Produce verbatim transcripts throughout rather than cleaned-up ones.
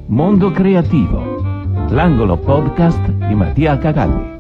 Mondo Creativo, l'angolo podcast di Mattia Cagalli.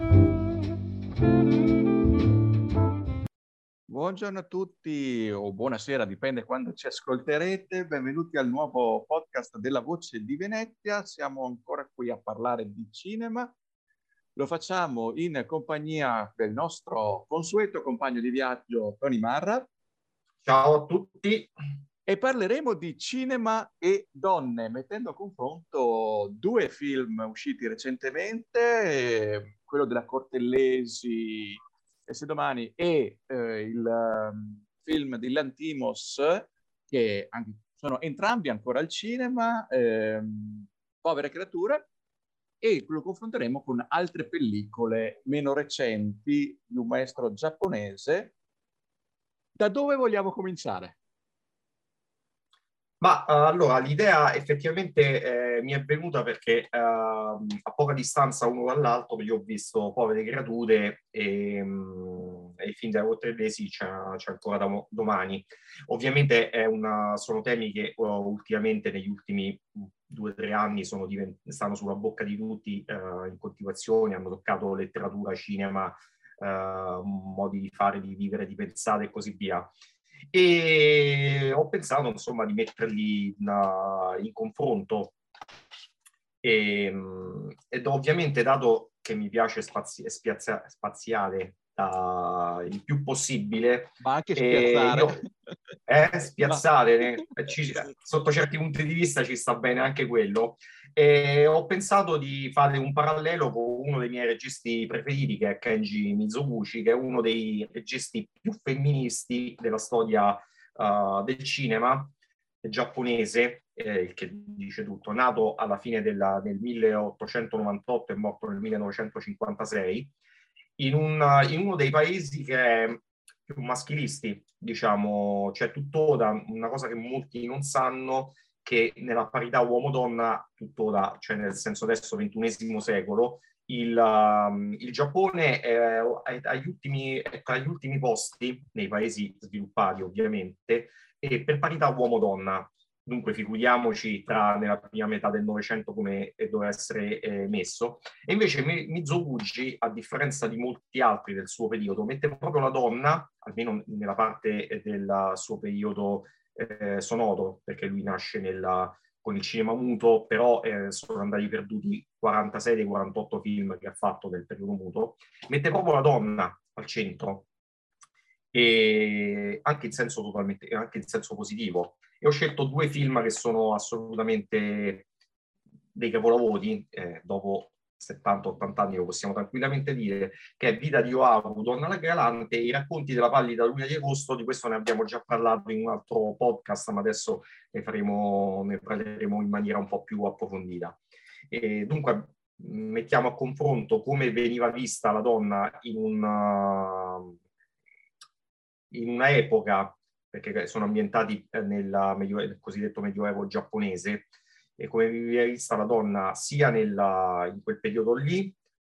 Buongiorno a tutti o buonasera, dipende quando ci ascolterete. Benvenuti al nuovo podcast della Voce di Venezia. Siamo ancora qui a parlare di cinema. Lo facciamo in compagnia del nostro consueto compagno di viaggio Tony Marra. Ciao a tutti. E parleremo di cinema e donne, mettendo a confronto due film usciti recentemente, quello della Cortellesi, E se domani, e eh, il um, film di Lanthimos, che anche, sono entrambi ancora al cinema, ehm, Povere creature, e lo confronteremo con altre pellicole meno recenti di un maestro giapponese. Da dove vogliamo cominciare? Ma uh, allora l'idea effettivamente eh, mi è venuta perché uh, a poca distanza uno dall'altro io ho visto Povere creature e, um, e il film della Cortellesi c'è, c'è ancora da mo- domani. Ovviamente è una, sono temi che uh, ultimamente negli ultimi due o tre anni sono divent- stanno sulla bocca di tutti uh, in continuazione, hanno toccato letteratura, cinema, uh, modi di fare, di vivere, di pensare e così via. E ho pensato insomma di metterli in, in confronto e, ed ovviamente, dato che mi piace spazi- spiazza- spaziare uh, il più possibile, ma anche spiazzare, io, eh, spiazzare ma... ci, sotto certi punti di vista ci sta bene anche quello. E ho pensato di fare un parallelo con uno dei miei registi preferiti, che è Kenji Mizoguchi, che è uno dei registi più femministi della storia uh, del cinema giapponese, eh, il che dice tutto. Nato alla fine della, del milleottocentonovantotto e morto nel millenovecentocinquantasei, in, un, in uno dei paesi che è più maschilisti, diciamo. C'è tuttora una cosa che molti non sanno, che nella parità uomo-donna tuttora, cioè nel senso adesso ventunesimo secolo, il, um, il Giappone è, è, agli ultimi, è tra gli ultimi posti, nei paesi sviluppati ovviamente, e per parità uomo-donna. Dunque figuriamoci tra nella prima metà del Novecento come doveva essere eh, messo. E invece Mizoguchi, a differenza di molti altri del suo periodo, mette proprio la donna, almeno nella parte del suo periodo eh, sonoro, perché lui nasce nella, con il cinema muto, però eh, sono andati perduti quarantasei dei quarantotto film che ha fatto nel periodo muto, mette proprio la donna al centro, e anche in senso totalmente, anche in senso positivo. E ho scelto due film che sono assolutamente dei capolavori, eh, dopo settanta ottanta anni lo possiamo tranquillamente dire, che è Vita di Oahu, Donna la Galante, i racconti della pallida luna di agosto. Di questo ne abbiamo già parlato in un altro podcast, ma adesso ne faremo, ne parleremo in maniera un po' più approfondita. E dunque mettiamo a confronto come veniva vista la donna in una, in una epoca, perché sono ambientati nel, medioevo, nel cosiddetto medioevo giapponese, e come veniva vista la donna sia nella, in quel periodo lì,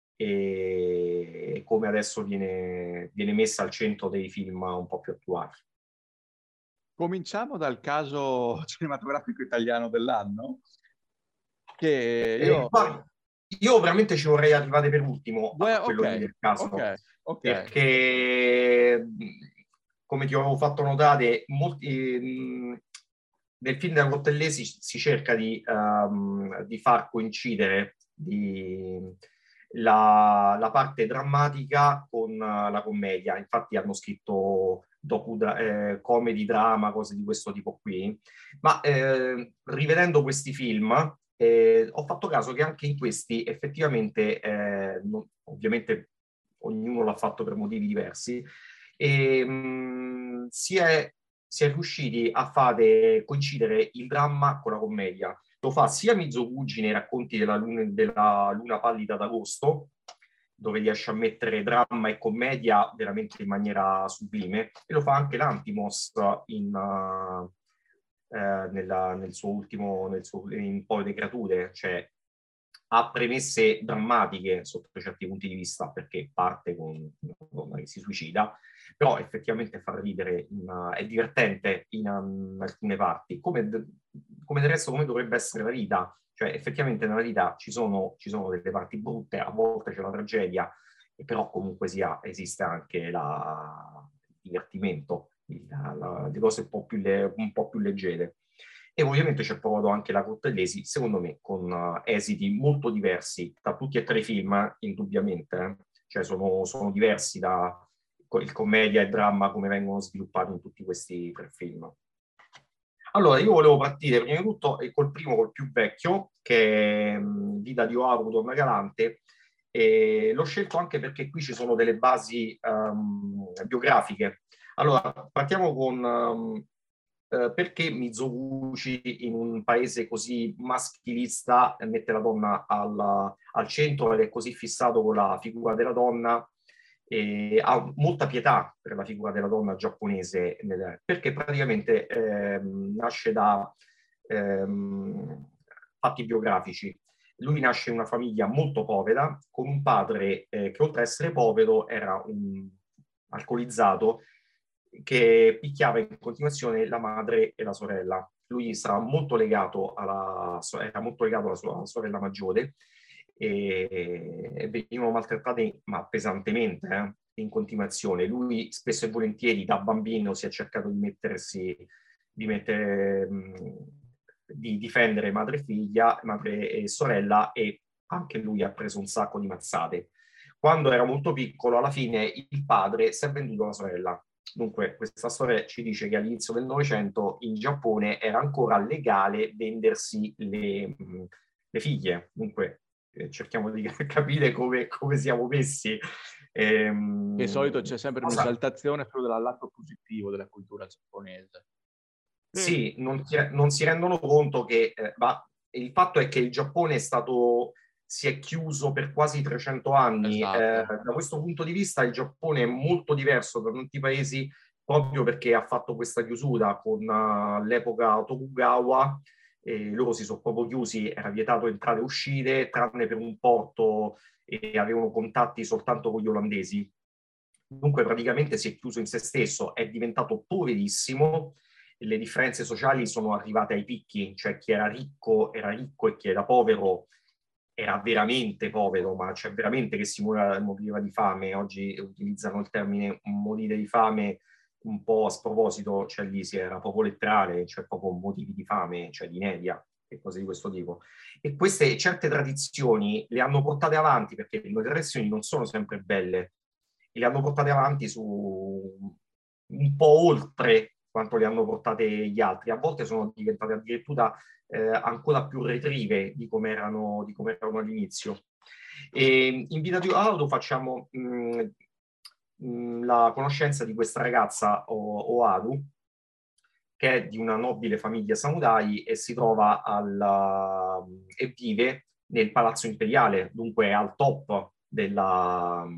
e come adesso viene, viene messa al centro dei film un po' più attuali. Cominciamo dal caso cinematografico italiano dell'anno, che io... Eh, io veramente ci vorrei arrivare per ultimo Beh, a quello okay, lì del caso, okay, okay. perché, come ti avevo fatto notare, molti, mh, nel film della Cortellesi si cerca di, um, di far coincidere di, la, la parte drammatica con uh, la commedia. Infatti hanno scritto docu, eh, comedy, drama, cose di questo tipo qui. Ma eh, rivedendo questi film, eh, ho fatto caso che anche in questi effettivamente, eh, non, ovviamente ognuno l'ha fatto per motivi diversi, e mh, si è si è riusciti a fare coincidere il dramma con la commedia. Lo fa sia Mizoguchi nei racconti della luna, della luna pallida d'agosto, dove riesce a mettere dramma e commedia veramente in maniera sublime, e lo fa anche Lanthimos in, uh, eh, nella, nel suo ultimo, nel suo, in Povere creature, cioè ha premesse drammatiche sotto certi punti di vista, perché parte con una donna che si suicida, però effettivamente fa ridere, in, è divertente in, in alcune parti, come, come del resto come dovrebbe essere la vita. Cioè effettivamente nella vita ci sono, ci sono delle parti brutte, a volte c'è la tragedia, e però comunque sia, esiste anche la, il divertimento, la, la, le cose un po' più, le, un po' più leggere. E ovviamente c'è provato anche la Cortellesi, secondo me, con uh, esiti molto diversi da tutti e tre i film, indubbiamente. Eh. Cioè sono, sono diversi da il commedia e dramma come vengono sviluppati in tutti questi tre film. Allora, io volevo partire prima di tutto col primo, col più vecchio, che è um, Vita di Oaro, Donna Galante. E l'ho scelto anche perché qui ci sono delle basi um, biografiche. Allora, partiamo con... Um, Uh, perché Mizoguchi in un paese così maschilista mette la donna al, al centro ed è così fissato con la figura della donna e ha molta pietà per la figura della donna giapponese, perché praticamente ehm, nasce da ehm, fatti biografici. Lui nasce in una famiglia molto povera, con un padre eh, che oltre ad essere povero era un alcolizzato che picchiava in continuazione la madre e la sorella. Lui sarà molto legato alla, era molto legato alla sua alla sorella maggiore e, e venivano maltrattate ma pesantemente eh, in continuazione. Lui spesso e volentieri da bambino si è cercato di mettersi, di, mettere, mh, di difendere madre e figlia, madre e sorella, e anche lui ha preso un sacco di mazzate. Quando era molto piccolo, alla fine il padre si è venduto alla sorella. Dunque, questa storia ci dice che all'inizio del Novecento in Giappone era ancora legale vendersi le, le figlie. Dunque, eh, cerchiamo di capire come, come siamo messi. Ehm, Di solito c'è sempre cosa... un'esaltazione solo del lato positivo della cultura giapponese. Sì, non, non si rendono conto che... Eh, ma il fatto è che il Giappone è stato... si è chiuso per quasi trecento anni. Esatto. Eh, da questo punto di vista il Giappone è molto diverso da tanti paesi proprio perché ha fatto questa chiusura con uh, l'epoca Tokugawa, e loro si sono proprio chiusi, era vietato entrare e uscire, tranne per un porto, e avevano contatti soltanto con gli olandesi. Dunque praticamente si è chiuso in se stesso, è diventato poverissimo, le differenze sociali sono arrivate ai picchi, cioè chi era ricco era ricco e chi era povero era veramente povero, ma c'è veramente che si moriva di fame. Oggi utilizzano il termine morire di fame un po' a sproposito, cioè lì si era proprio letterale, cioè proprio motivi di fame, cioè di inedia e cose di questo tipo. E queste certe tradizioni le hanno portate avanti, perché le tradizioni non sono sempre belle, e le hanno portate avanti su un po' oltre quanto le hanno portate gli altri. A volte sono diventate addirittura eh, ancora più retrive di come erano, di come erano all'inizio. E in Vita di Oaro facciamo mh, mh, la conoscenza di questa ragazza o- Oaru, che è di una nobile famiglia samurai e si trova alla, e vive nel palazzo imperiale, dunque al top della,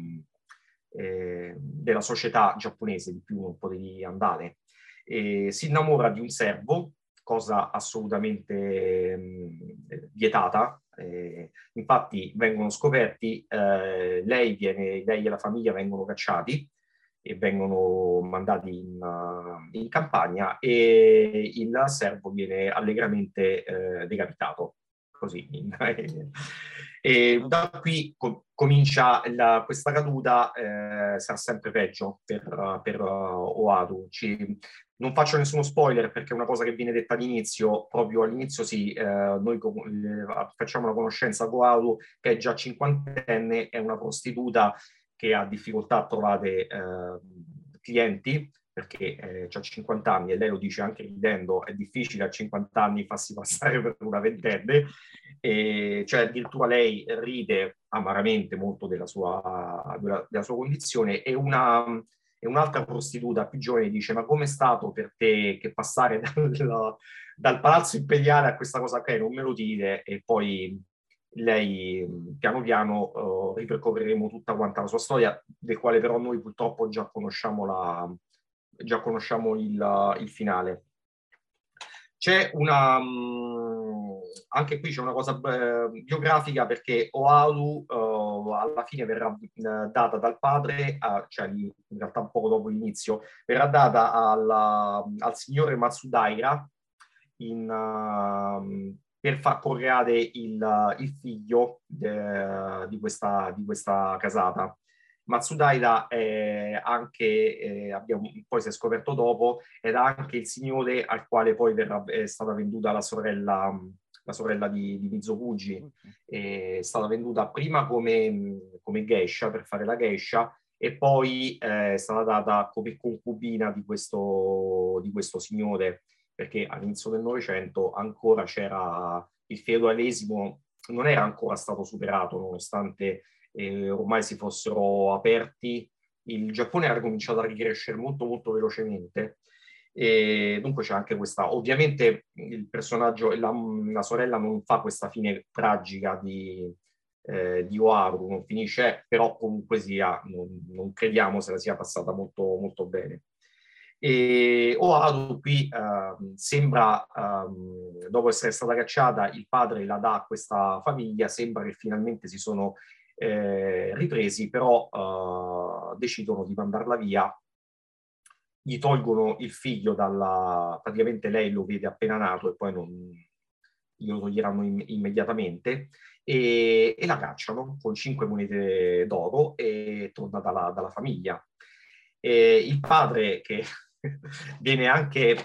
eh, della società giapponese, di più non potevi andare. E si innamora di un servo, cosa assolutamente mh, vietata. Eh, infatti vengono scoperti, eh, lei, viene, lei e la famiglia vengono cacciati e vengono mandati in, uh, in campagna, e il servo viene allegramente eh, decapitato. Così. E da qui co- comincia la, questa caduta, eh, sarà sempre peggio per, per uh, Oaru. Ci, non faccio nessuno spoiler perché è una cosa che viene detta all'inizio. Proprio all'inizio sì, eh, noi co- eh, facciamo la conoscenza con Oaru, che è già cinquantenne, è una prostituta che ha difficoltà a trovare eh, clienti, perché eh, ha cinquanta anni, e lei lo dice anche ridendo, è difficile a cinquanta anni farsi passare per una ventenne, e cioè addirittura lei ride amaramente molto della sua, della, della sua condizione, e una, e un'altra prostituta più giovane dice: ma com'è stato per te che passare dal, dal palazzo imperiale a questa cosa qui? Non me lo dire. E poi lei piano piano uh, ripercorreremo tutta quanta la sua storia, del quale però noi purtroppo già conosciamo, la, già conosciamo il, il finale. C'è una, um, anche qui c'è una cosa eh, biografica, perché Oaru uh, alla fine verrà uh, data dal padre, a, cioè in realtà un po' dopo l'inizio, verrà data alla, al signore Matsudaira in, uh, per far procreare il, il figlio de, di, questa, di questa casata. Matsudaira è anche, eh, abbiamo, poi si è scoperto dopo, era anche il signore al quale poi verrà, è stata venduta la sorella, la sorella di, di Mizoguchi. È stata venduta prima come, come geisha, per fare la geisha, e poi eh, è stata data come concubina di questo, di questo signore, perché all'inizio del Novecento ancora c'era il feudalesimo, non era ancora stato superato, nonostante eh, ormai si fossero aperti. Il Giappone era cominciato a ricrescere molto molto velocemente, e dunque c'è anche questa, ovviamente il personaggio, la, la sorella non fa questa fine tragica di, eh, di Oharu, non finisce, però comunque sia, non, non crediamo se la sia passata molto, molto bene. E Oharu qui eh, sembra, eh, dopo essere stata cacciata, il padre la dà a questa famiglia, sembra che finalmente si sono eh, ripresi, però eh, decidono di mandarla via, gli tolgono il figlio dalla... praticamente lei lo vede appena nato e poi non glielo toglieranno in, immediatamente, e, e la cacciano con cinque monete d'oro e torna dalla, dalla famiglia. E il padre, che viene anche...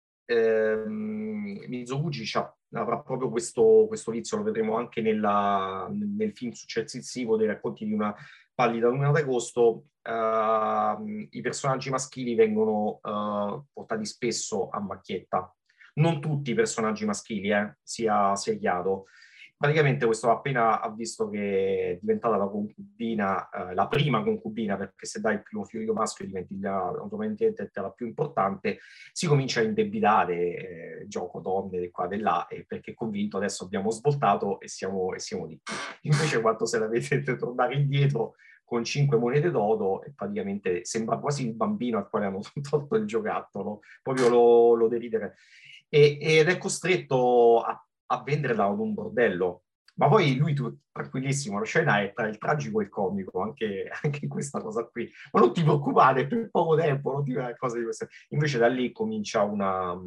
Ehm, Mizoguchi avrà proprio questo, questo vizio, lo vedremo anche nella, nel film successivo dei racconti di una pallida luna d'agosto. Uh, i personaggi maschili vengono uh, portati spesso a macchietta. Non tutti i personaggi maschili, eh, sia, sia chiaro. Praticamente questo appena ha visto che è diventata la concubina, eh, la prima concubina, perché se dai il primo figlio maschio diventi la, automaticamente la più importante, si comincia a indebitare, eh, gioco donne di qua e di là, e perché è convinto adesso abbiamo svoltato e siamo, e siamo lì. Invece quando se la vedete tornare indietro con cinque monete d'oro, e praticamente sembra quasi il bambino al quale hanno tolto il giocattolo, proprio lo, lo deridere. E, ed è costretto a a venderla ad un bordello. Ma poi lui, tu, tranquillissimo, la scena è tra il tragico e il comico, anche, anche in questa cosa qui. Ma non ti preoccupare, per poco tempo, non ti cose di queste. Invece da lì comincia una,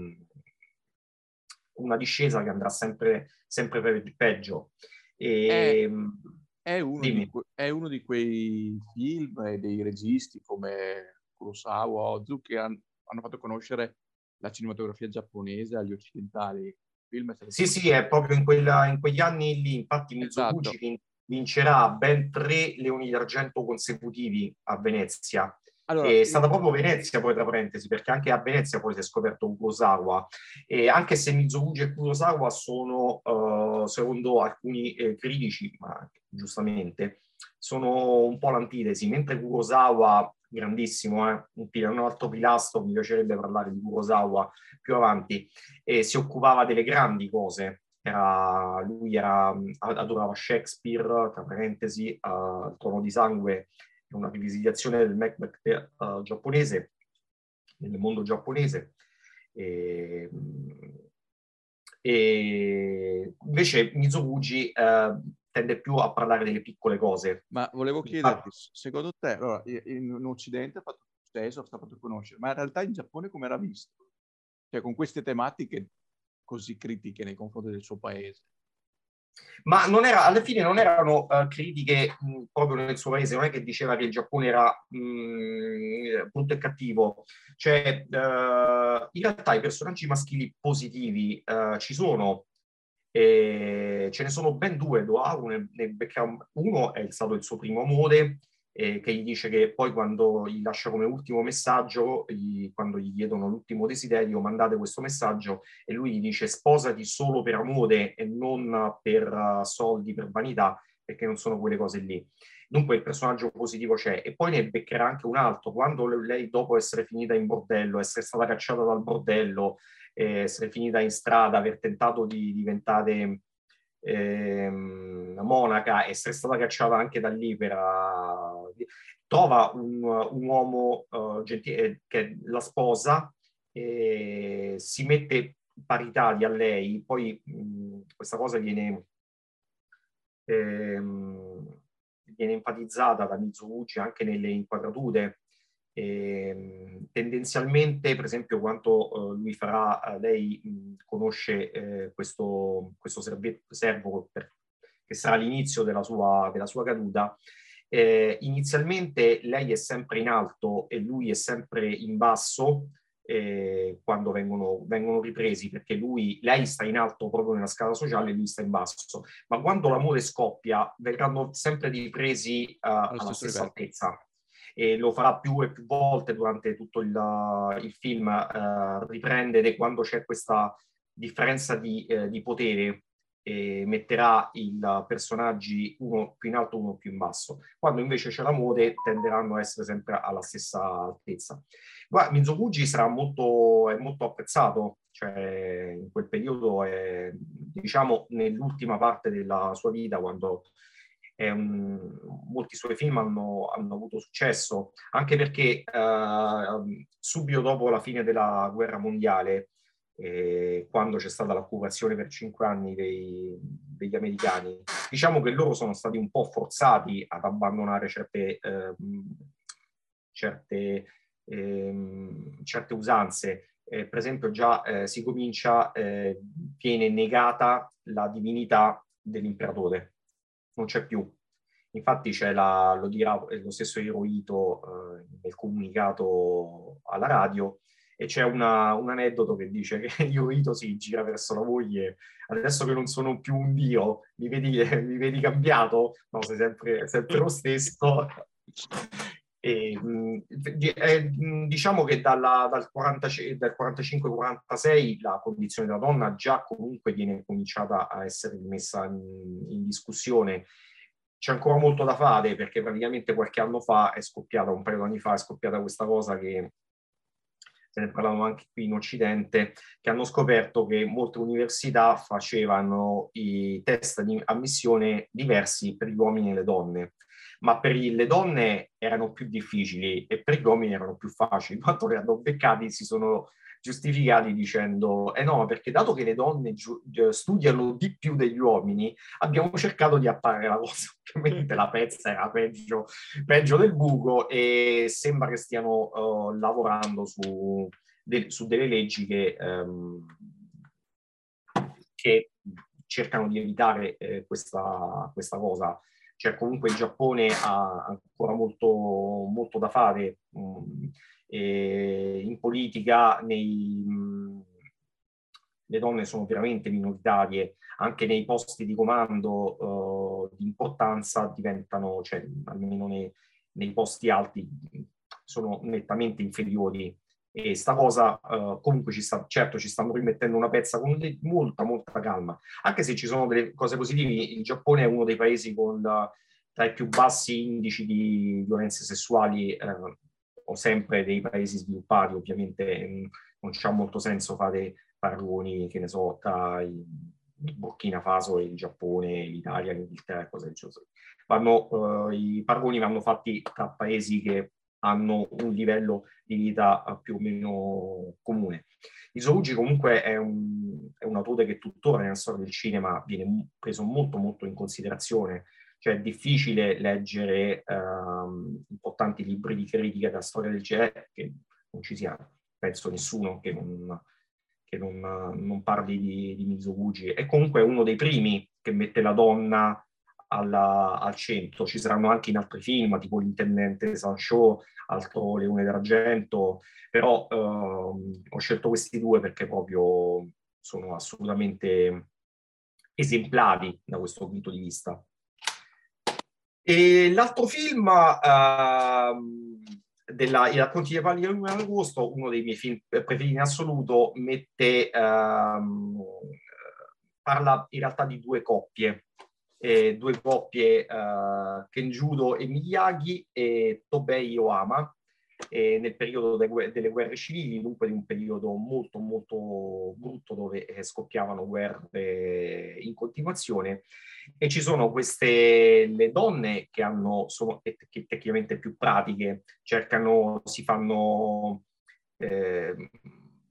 una discesa che andrà sempre, sempre per il peggio. E, è, è, uno di que- è uno di quei film e dei registi come Kurosawa, Ozu, che han, hanno fatto conoscere la cinematografia giapponese agli occidentali. Film sì, sì, è proprio in, quella, in quegli anni lì. Infatti esatto. Mizoguchi vincerà ben tre leoni d'argento consecutivi a Venezia. Allora, È io... stata proprio Venezia, poi tra parentesi, perché anche a Venezia poi si è scoperto Kurosawa. E anche se Mizoguchi e Kurosawa sono, uh, secondo alcuni eh, critici, ma giustamente, sono un po' l'antitesi, mentre Kurosawa, grandissimo, eh, un, un altro pilastro, mi piacerebbe parlare di Kurosawa più avanti, e si occupava delle grandi cose. Era, lui era, adorava Shakespeare, tra parentesi, uh, Il Trono di Sangue è una rivisitazione del Macbeth uh, giapponese, nel mondo giapponese. E, e invece Mizoguchi uh, tende più a parlare delle piccole cose. Ma volevo chiederti, secondo te, allora, in Occidente ha fatto successo, ha fatto conoscere, ma in realtà in Giappone come era visto? Cioè, con queste tematiche così critiche nei confronti del suo paese? Ma non era, alla fine non erano uh, critiche mh, proprio nel suo paese, non è che diceva che il Giappone era mh, brutto e cattivo. Cioè, uh, in realtà i personaggi maschili positivi uh, ci sono, e ce ne sono ben due. Doharu ne, ne becca uno, è stato il suo primo amore, eh, che gli dice che poi quando gli lascia come ultimo messaggio, gli, quando gli chiedono l'ultimo desiderio, mandate questo messaggio, e lui gli dice sposati solo per amore e non per uh, soldi, per vanità, perché non sono quelle cose lì. Dunque il personaggio positivo c'è, e poi ne beccherà anche un altro, quando lei, dopo essere finita in bordello, essere stata cacciata dal bordello, eh, essere finita in strada, aver tentato di diventare ehm, monaca, essere stata cacciata anche da lì per... Uh, trova un, un uomo uh, gentile che la sposa, e si mette parità a lei, poi mh, questa cosa viene, ehm, viene enfatizzata da Mizoguchi anche nelle inquadrature. E, tendenzialmente, per esempio, quando uh, lui farà, uh, lei mh, conosce eh, questo, questo servetto, servo per, che sarà l'inizio della sua, della sua caduta. Eh, inizialmente lei è sempre in alto e lui è sempre in basso eh, quando vengono, vengono ripresi, perché lui, lei sta in alto proprio nella scala sociale e lui sta in basso. Ma quando l'amore scoppia, verranno sempre ripresi uh, alla stessa livello. altezza. E lo farà più e più volte durante tutto il, il film, eh, riprendere quando c'è questa differenza di, eh, di potere, e metterà i personaggi uno più in alto, uno più in basso. Quando invece c'è l'amore, tenderanno a essere sempre alla stessa altezza. Guarda, Mizoguchi sarà molto, è molto apprezzato, cioè in quel periodo, è, diciamo, nell'ultima parte della sua vita, quando Um, molti suoi film hanno, hanno avuto successo, anche perché uh, subito dopo la fine della guerra mondiale, eh, quando c'è stata l'occupazione per cinque anni dei, degli americani, diciamo che loro sono stati un po' forzati ad abbandonare certe, eh, certe, eh, certe usanze. Eh, per esempio già eh, si comincia, eh, viene negata la divinità dell'imperatore. Non c'è più. Infatti c'è la, lo dirà lo stesso Hirohito eh, nel comunicato alla radio, e c'è una, un aneddoto che dice che Hirohito si gira verso la moglie: adesso che non sono più un dio, mi vedi, mi vedi cambiato? No, sei sempre, sempre lo stesso. E, mh, eh, diciamo che dalla, dal, dal quarantacinque quarantasei la condizione della donna già comunque viene cominciata a essere messa in, in discussione. C'è ancora molto da fare, perché praticamente qualche anno fa è scoppiata, un paio di anni fa è scoppiata questa cosa, che se ne parlavano anche qui in Occidente, che hanno scoperto che molte università facevano i test di ammissione diversi per gli uomini e le donne, ma per le donne erano più difficili e per gli uomini erano più facili. Quando li hanno beccati si sono giustificati dicendo: eh no, perché dato che le donne giu- studiano di più degli uomini, abbiamo cercato di apparare la cosa. Ovviamente la pezza era peggio, peggio del buco, e sembra che stiano uh, lavorando su, de- su delle leggi che, um, che cercano di evitare eh, questa, questa cosa. Cioè, comunque il Giappone ha ancora molto, molto da fare mh, e in politica, nei, mh, le donne sono veramente minoritarie, anche nei posti di comando uh, di importanza diventano, cioè almeno nei, nei posti alti, sono nettamente inferiori. E sta cosa uh, comunque ci sta, certo ci stanno rimettendo una pezza con le, molta, molta calma. Anche se ci sono delle cose positive, il Giappone è uno dei paesi con uh, tra i più bassi indici di violenze sessuali, eh, o sempre dei paesi sviluppati. Ovviamente mh, non c'ha molto senso fare paragoni, che ne so, tra il Burkina Faso e il Giappone, l'Italia, l'Inghilterra e cose del genere. Vanno, uh, i paragoni vanno fatti tra paesi che hanno un livello di vita più o meno comune. Mizoguchi comunque è un, è un autore che tuttora nella storia del cinema viene preso molto molto in considerazione. Cioè è difficile leggere um, importanti libri di critica della storia del genere che non ci sia, penso, nessuno che non, che non, non parli di, di Mizoguchi. È comunque uno dei primi che mette la donna alla, al centro. Ci saranno anche in altri film, tipo L'Intendente Sancho, altro Leone d'Argento, però ehm, ho scelto questi due perché proprio sono assolutamente esemplari da questo punto di vista. E l'altro film, ehm, della, I racconti dei Valli dell'Agosto, uno dei miei film preferiti in assoluto, mette, ehm, parla in realtà di due coppie, eh, due coppie, eh, Kenjudo e Miyagi e Tobei Oyama, eh, nel periodo de- delle guerre civili, dunque di un periodo molto molto brutto dove eh, scoppiavano guerre in continuazione. E ci sono queste le donne che hanno sono che tecnicamente più pratiche, cercano, si fanno eh,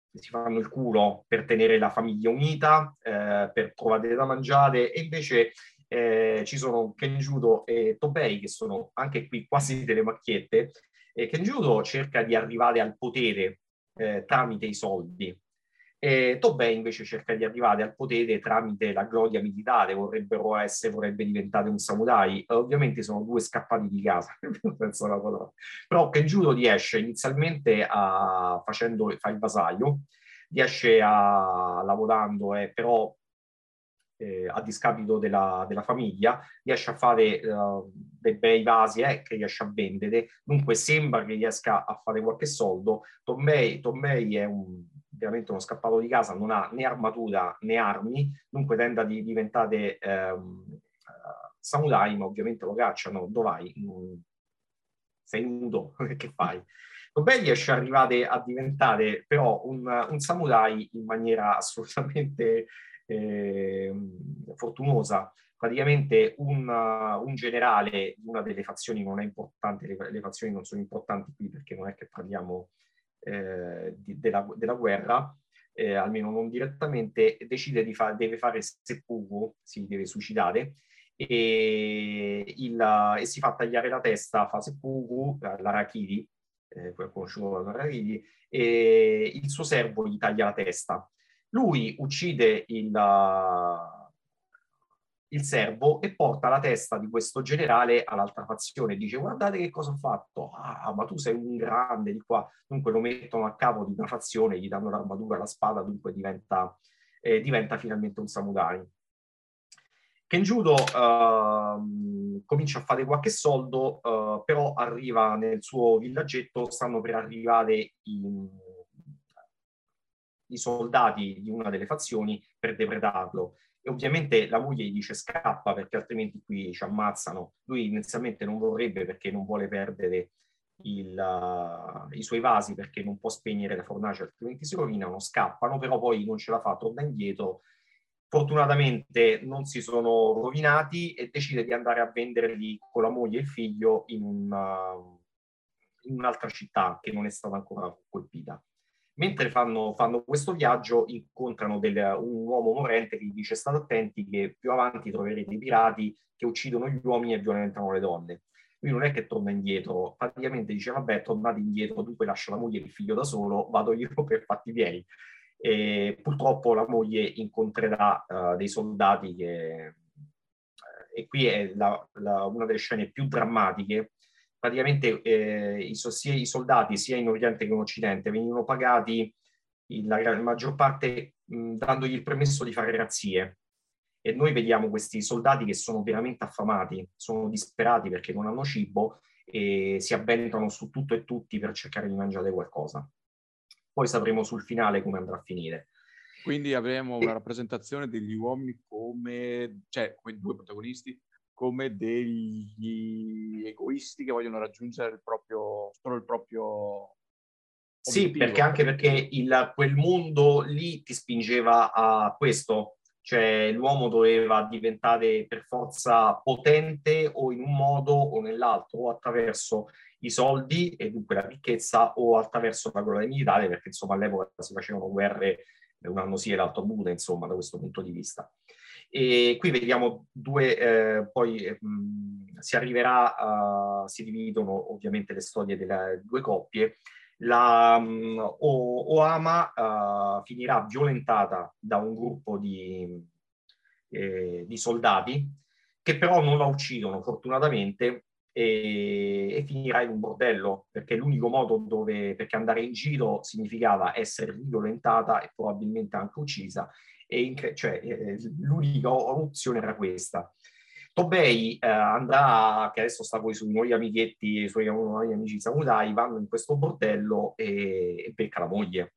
si fanno il culo per tenere la famiglia unita, eh, per trovare da mangiare, e invece eh, ci sono Kenjudo e Tobei, che sono anche qui quasi delle macchiette. E Kenjudo cerca di arrivare al potere eh, tramite i soldi, e Tobei invece cerca di arrivare al potere tramite la gloria militare, vorrebbero essere, vorrebbe diventare un samurai. Ovviamente sono due scappati di casa, penso una cosa. Però Kenjudo riesce inizialmente a, facendo, fa il vasaglio, riesce a, lavorando, eh, però eh, a discapito della, della famiglia, riesce a fare uh, dei bei vasi eh, che riesce a vendere, dunque sembra che riesca a fare qualche soldo. Tommei, Tommei è un, veramente uno scappato di casa, non ha né armatura né armi, dunque tenta di diventare um, uh, samurai, ma ovviamente lo cacciano. Dove vai? Mm, sei nudo, che fai? Tommei riesce a arrivare a diventare però un, un samurai in maniera assolutamente Eh, fortunosa. Praticamente un, uh, un generale di una delle fazioni non è importante, le, le fazioni non sono importanti qui perché non è che parliamo eh, di, della, della guerra, eh, almeno non direttamente, decide di fare, deve fare seppuku, si deve suicidare, e, il, e si fa tagliare la testa, fa seppuku, l'Harakiri, eh, conosciuto come l'Harakiri, e il suo servo gli taglia la testa. Lui uccide il, uh, il servo e porta la testa di questo generale all'altra fazione. Dice: guardate che cosa ho fatto. Ah, ma tu sei un grande di qua. Dunque lo mettono a capo di una fazione, gli danno l'armatura, la spada, dunque diventa, eh, diventa finalmente un samurai. Kenjudo uh, comincia a fare qualche soldo, uh, però arriva nel suo villaggetto, stanno per arrivare in i soldati di una delle fazioni per depredarlo. E ovviamente la moglie gli dice: scappa perché altrimenti qui ci ammazzano. Lui inizialmente non vorrebbe perché non vuole perdere il, uh, i suoi vasi, perché non può spegnere la fornace altrimenti si rovinano. Scappano, però poi non ce la fa, torna indietro. Fortunatamente non si sono rovinati e decide di andare a venderli con la moglie e il figlio in, una, in un'altra città che non è stata ancora colpita. Mentre fanno, fanno questo viaggio, incontrano del, un uomo morente che gli dice: state attenti che più avanti troverete i pirati che uccidono gli uomini e violentano le donne. Lui non è che torna indietro, praticamente dice: vabbè, tornate indietro, dunque lascio la moglie e il figlio da solo, vado io per fatti miei. E purtroppo la moglie incontrerà uh, dei soldati che... E qui è la, la, una delle scene più drammatiche. Praticamente eh, i, sia i soldati sia in Oriente che in Occidente venivano pagati in la, la maggior parte mh, dandogli il permesso di fare razzie, e noi vediamo questi soldati che sono veramente affamati, sono disperati perché non hanno cibo e si avventano su tutto e tutti per cercare di mangiare qualcosa. Poi sapremo sul finale come andrà a finire. Quindi avremo una rappresentazione degli uomini come, cioè come due protagonisti, come degli egoisti che vogliono raggiungere il proprio, solo il proprio sì, obiettivo. Perché anche perché il, quel mondo lì ti spingeva a questo, cioè l'uomo doveva diventare per forza potente o in un modo o nell'altro, o attraverso i soldi e dunque la ricchezza, o attraverso la gloria militare, perché insomma all'epoca si facevano guerre un anno sì e l'altro pure, insomma, da questo punto di vista. E qui vediamo due, eh, poi mh, si arriverà, uh, si dividono ovviamente le storie delle due coppie. La um, Oama uh, finirà violentata da un gruppo di, eh, di soldati che però non la uccidono fortunatamente, e, e finirà in un bordello, perché l'unico modo dove, perché andare in giro significava essere violentata e probabilmente anche uccisa, e in, cioè eh, l'unica opzione era questa. Tobei eh, andrà, che adesso sta poi sui nuovi amichetti, i suoi nuovi amici samurai, vanno in questo bordello e, e becca la moglie.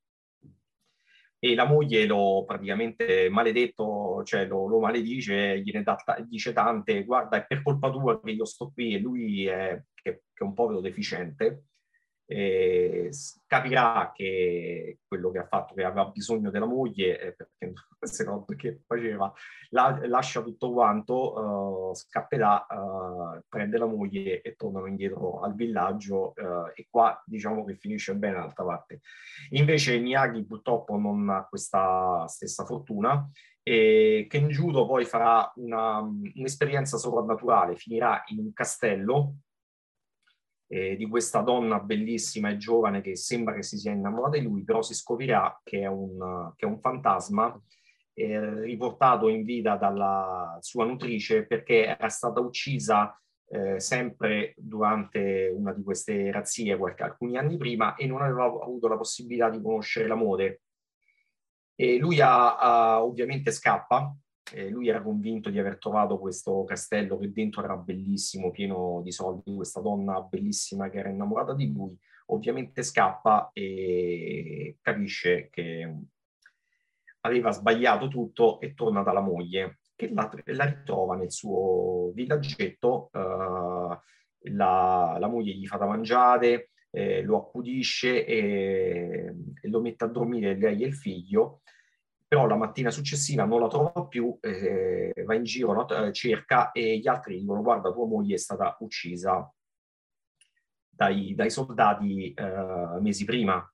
E la moglie lo praticamente maledetto, cioè lo, lo maledice, gliene dà, dice tante: guarda, è per colpa tua che io sto qui, e lui è, che, che è un povero deficiente, eh, capirà che quello che ha fatto, che aveva bisogno della moglie, eh, perché se no che faceva, la, lascia tutto quanto, uh, scapperà, uh, prende la moglie e tornano indietro al villaggio, uh, e qua diciamo che finisce bene d'altra parte. Invece Miyagi purtroppo non ha questa stessa fortuna, e Kenjuro poi farà una, un'esperienza soprannaturale, finirà in un castello eh, di questa donna bellissima e giovane che sembra che si sia innamorata di lui, però si scoprirà che è un, che è un fantasma eh, riportato in vita dalla sua nutrice, perché era stata uccisa eh, sempre durante una di queste razzie qualche, alcuni anni prima, e non aveva avuto la possibilità di conoscere l'amore. E lui ha, ha, ovviamente scappa, eh, lui era convinto di aver trovato questo castello che dentro era bellissimo, pieno di soldi, questa donna bellissima che era innamorata di lui, ovviamente scappa e capisce che aveva sbagliato tutto e torna dalla moglie, che la, la ritrova nel suo villaggetto, uh, la, la moglie gli fa da mangiare, eh, lo accudisce e, e lo mette a dormire lei e il figlio. Però la mattina successiva non la trova più, eh, va in giro, no, cerca, e gli altri dicono: guarda, tua moglie è stata uccisa dai, dai soldati eh, mesi prima.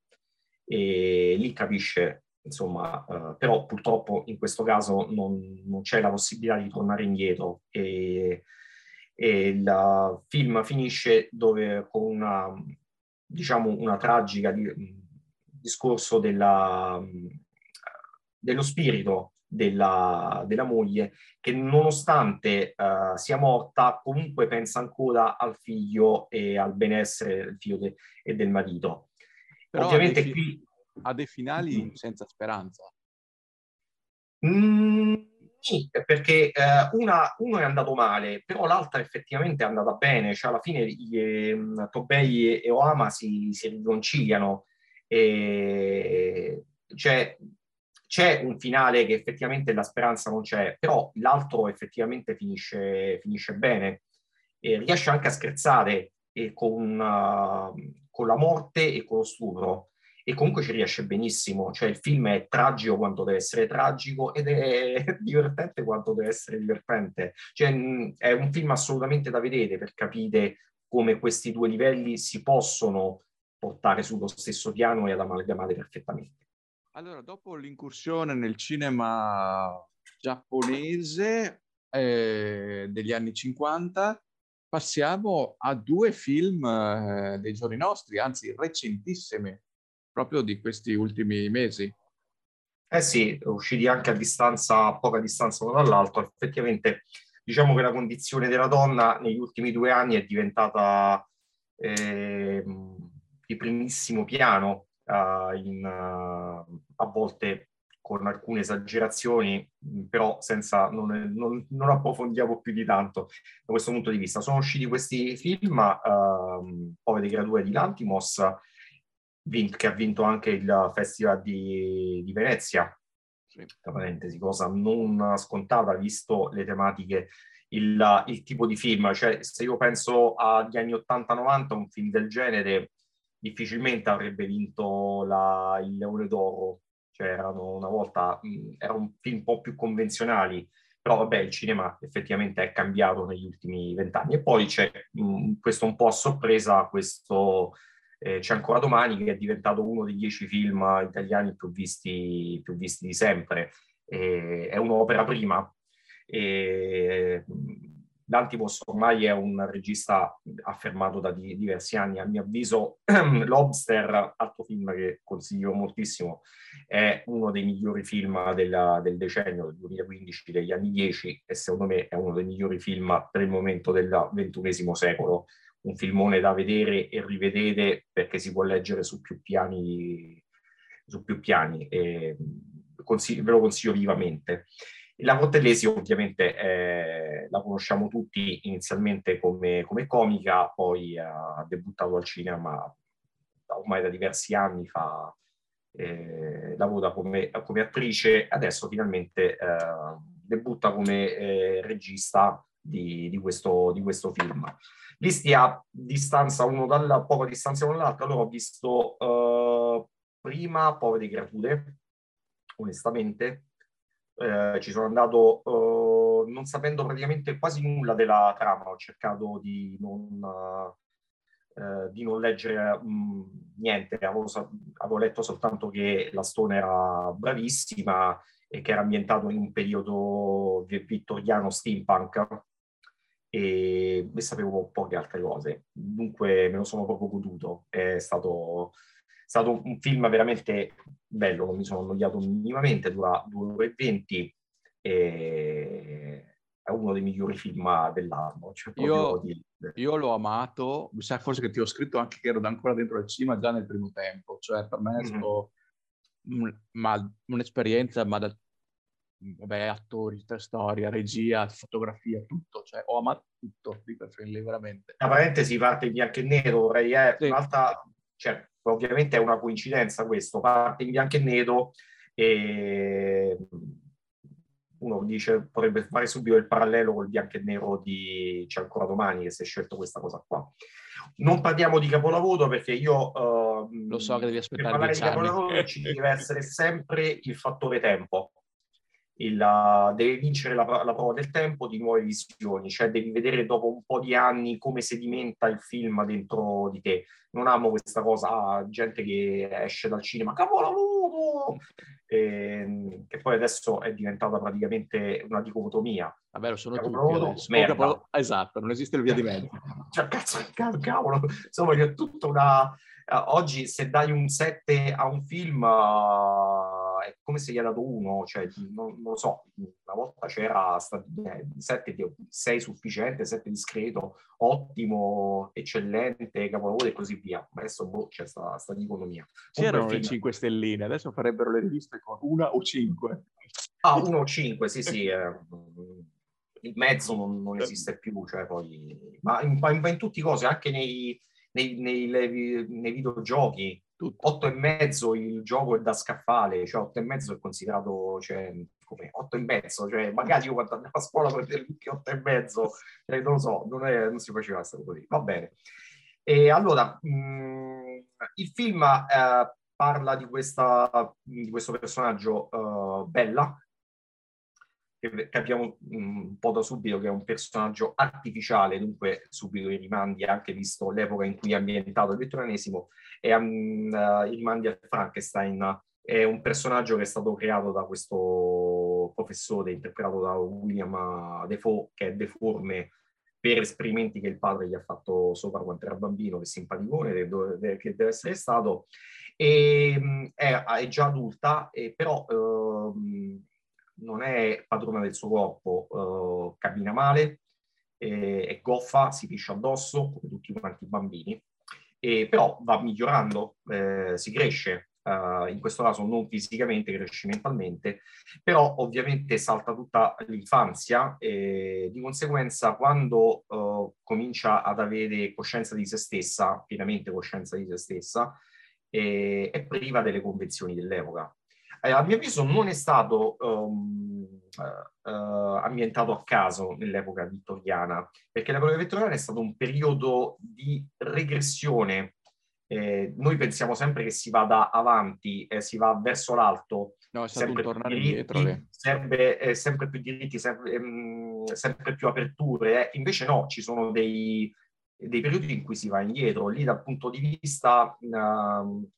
E lì capisce, insomma, eh, però purtroppo in questo caso non, non c'è la possibilità di tornare indietro, e, e il film finisce dove, con una, diciamo, una tragica di, discorso della, dello spirito della, della moglie, che nonostante uh, sia morta comunque pensa ancora al figlio e al benessere del figlio de- e del marito. Però Ovviamente ha dei, fi- qui ha dei finali senza speranza. Mm, sì, perché eh, una, uno è andato male, però l'altra effettivamente è andata bene, cioè alla fine eh, Tobei e, e Oama si, si riconciliano, e c'è, c'è un finale che effettivamente la speranza non c'è, però l'altro effettivamente finisce, finisce bene, e riesce anche a scherzare e con, uh, con la morte e con lo stupro. E comunque ci riesce benissimo, cioè il film è tragico quanto deve essere tragico ed è divertente quanto deve essere divertente. Cioè, mh, è un film assolutamente da vedere per capire come questi due livelli si possono portare sullo stesso piano e ad amalgamare perfettamente. Allora, dopo l'incursione nel cinema giapponese eh, degli anni cinquanta, passiamo a due film eh, dei giorni nostri, anzi recentissimi, proprio di questi ultimi mesi. Eh sì, usciti anche a distanza, a poca distanza uno dall'altro. Effettivamente, diciamo che la condizione della donna negli ultimi due anni è diventata eh, di primissimo piano, uh, in, uh, a volte con alcune esagerazioni, però senza, non, non, non approfondiamo più di tanto da questo punto di vista. Sono usciti questi film, uh, Povere creature di Lanthimos, che ha vinto anche il Festival di, di Venezia, Sì. tra parentesi, cosa non scontata visto le tematiche, il, il tipo di film. Cioè, se io penso agli anni ottanta novanta, un film del genere difficilmente avrebbe vinto la, il Leone d'Oro. Cioè, erano una volta, mh, era un film un po' più convenzionali, però vabbè, il cinema effettivamente è cambiato negli ultimi vent'anni. E poi c'è mh, questo un po' a sorpresa, questo eh, C'è ancora domani, che è diventato uno dei dieci film italiani più visti, più visti di sempre. Eh, è un'opera prima. E, Lanthimos ormai è un regista affermato da di, diversi anni. A mio avviso, Lobster, altro film che consiglio moltissimo, è uno dei migliori film della, del decennio, del duemilaquindici, degli anni dieci, e secondo me è uno dei migliori film per il momento del ventunesimo secolo. Un filmone da vedere e rivedere, perché si può leggere su più piani, su più piani. E consiglio, ve lo consiglio vivamente. La Cortellesi ovviamente eh, la conosciamo tutti inizialmente come, come comica, poi ha debuttato al cinema ormai da diversi anni fa, eh, lavora come, come attrice, adesso finalmente eh, debutta come eh, regista di, di, questo, di questo film. Visti a distanza uno dalla poca distanza uno dall'altro, allora ho visto uh, prima Povere creature, onestamente. Eh, ci sono andato uh, non sapendo praticamente quasi nulla della trama, ho cercato di non, uh, di non leggere um, niente, avevo, avevo letto soltanto che la Stone era bravissima e che era ambientato in un periodo vittoriano steampunk, e sapevo poche altre cose, dunque me lo sono proprio goduto. È stato, è stato un film veramente bello, non mi sono annoiato minimamente, dura due ore e venti e è uno dei migliori film dell'anno. Cioè io, di... io l'ho amato, mi sa forse che ti ho scritto anche che ero ancora dentro il cinema già nel primo tempo, cioè per me è stato mm-hmm. ma, un'esperienza, ma da vabbè, attori, storia, regia, fotografia, tutto, cioè ho amato tutto di quel film lì, veramente. A parentesi, parte in bianco e nero, vorrei, eh, sì. un'altra, cioè, ovviamente è una coincidenza questo, parte in bianco e nero e uno dice, potrebbe fare subito il parallelo col bianco e nero di C'è ancora domani, che si è scelto questa cosa qua. Non parliamo di capolavoro perché io uh, lo so che devi aspettare per parlare dieci di capolavoro anni. ci deve essere sempre il fattore tempo. Il, uh, devi vincere la, la prova del tempo di nuove visioni, cioè devi vedere dopo un po' di anni come sedimenta il film dentro di te. Non amo questa cosa, ah, gente che esce dal cinema, capolavoro! E, che poi adesso è diventata praticamente una dicotomia. Vabbè, lo sono capolavoro, tutti adesso. merda. Oh, capolavoro... Esatto, non esiste il via di mezzo. Cioè, cazzo, cazzo, cavolo, insomma, c'è tutta una... Uh, oggi se dai un sette a un film uh, è come se gli ha dato uno, cioè non, non lo so, una volta c'era sette, sei sufficiente, sette discreto, ottimo, eccellente, capolavoro e così via. Adesso boh, c'è sta, sta dicotomia. C'erano le cinque stelline, adesso farebbero le riviste con una o cinque. Ah, uno o cinque, sì, sì. Eh, il mezzo non, non esiste più, cioè poi... Ma in, in, in tutti i cosi, anche nei... Nei, nei, nei videogiochi, tutto. otto e mezzo il gioco è da scaffale, cioè otto e mezzo è considerato, cioè, come otto e mezzo, cioè magari io quando andavo a scuola prendevo il otto e mezzo, cioè, non lo so, non, è, non si faceva questa cosa così, va bene. E allora, mh, il film eh, parla di, questa, di questo personaggio uh, Bella, che capiamo un po' da subito che è un personaggio artificiale, dunque subito i rimandi, anche visto l'epoca in cui è ambientato il vittorianesimo, e um, uh, i rimandi al Frankenstein. È un personaggio che è stato creato da questo professore, interpretato da William Defoe, che è deforme per esperimenti che il padre gli ha fatto sopra quando era bambino, che simpaticone che deve, che deve essere stato, e um, è, è già adulta, e però... Um, non è padrona del suo corpo, uh, cammina male, eh, è goffa, si piscia addosso, come tutti quanti i bambini, e però va migliorando, eh, si cresce, uh, in questo caso non fisicamente, cresce mentalmente, però ovviamente salta tutta l'infanzia e di conseguenza quando uh, comincia ad avere coscienza di se stessa, pienamente coscienza di se stessa, eh, è priva delle convenzioni dell'epoca. Eh, a mio avviso non è stato um, uh, uh, ambientato a caso nell'epoca vittoriana, perché l'epoca vittoriana è stato un periodo di regressione. Eh, noi pensiamo sempre che si vada avanti, eh, si va verso l'alto, no, è stato sempre un tornare diritti, indietro, sempre, eh, sempre più diritti, sempre, ehm, sempre più aperture. Eh. Invece no, ci sono dei, dei periodi in cui si va indietro. Lì dal punto di vista... Uh,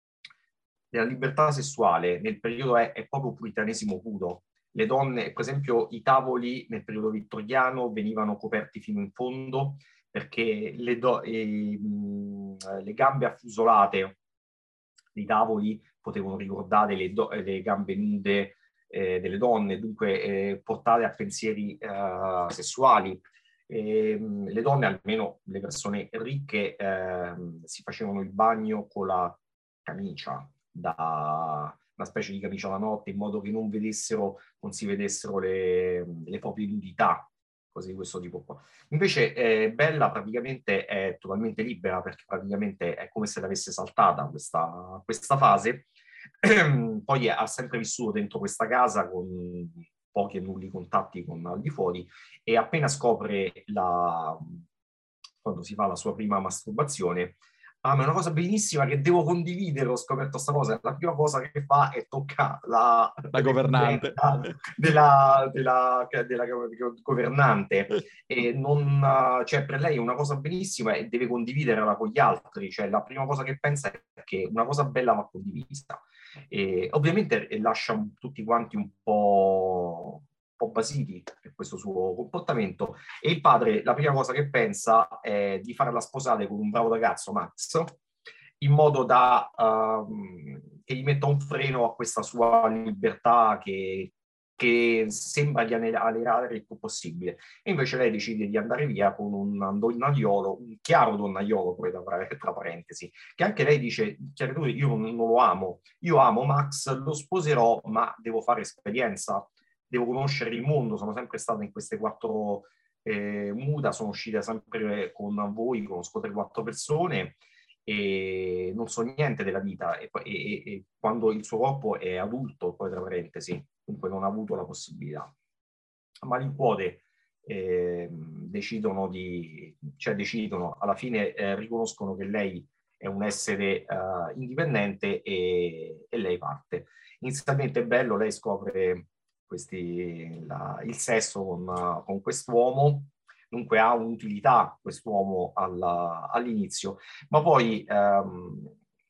della libertà sessuale nel periodo è, è proprio puritanesimo puro. Le donne, per esempio, i tavoli nel periodo vittoriano venivano coperti fino in fondo perché le, do, eh, le gambe affusolate dei tavoli potevano ricordare le, do, le gambe nude eh, delle donne, dunque eh, portare a pensieri eh, sessuali. E, le donne, almeno le persone ricche, eh, si facevano il bagno con la camicia, da una specie di camicia da notte, in modo che non vedessero, non si vedessero le, le proprie nudità, cose di questo tipo qua. Invece eh, Bella praticamente è totalmente libera, perché praticamente è come se l'avesse saltata questa, questa fase. Poi ha sempre vissuto dentro questa casa con pochi e nulli contatti con al di fuori, e appena scopre la, quando si fa la sua prima masturbazione, ah, ma è una cosa bellissima che devo condividere, ho scoperto sta cosa, la prima cosa che fa è toccare la, la governante della, della, della, della governante, e non, cioè, per lei è una cosa bellissima e deve condividerla con gli altri, cioè la prima cosa che pensa è che una cosa bella va condivisa. E ovviamente lascia tutti quanti un po', un po' basiti per questo suo comportamento, e il padre la prima cosa che pensa è di farla sposare con un bravo ragazzo, Max, in modo da um, che gli metta un freno a questa sua libertà che, che sembra di anerare il più possibile. E invece lei decide di andare via con un donnaiolo, un chiaro donnaiolo, poi tra parentesi, che anche lei dice, io non, non lo amo, io amo Max, lo sposerò, ma devo fare esperienza, devo conoscere il mondo, sono sempre stata in queste quattro eh, muda, sono uscita sempre con voi, conosco tre quattro persone e non so niente della vita, e, e, e quando il suo corpo è adulto, poi tra parentesi, comunque non ha avuto la possibilità. A malincuore eh, decidono di, cioè decidono, alla fine eh, riconoscono che lei è un essere eh, indipendente e, e lei parte. Inizialmente è bello, lei scopre questi, la, il sesso con, con quest'uomo, dunque ha un'utilità quest'uomo all'inizio, ma poi ehm,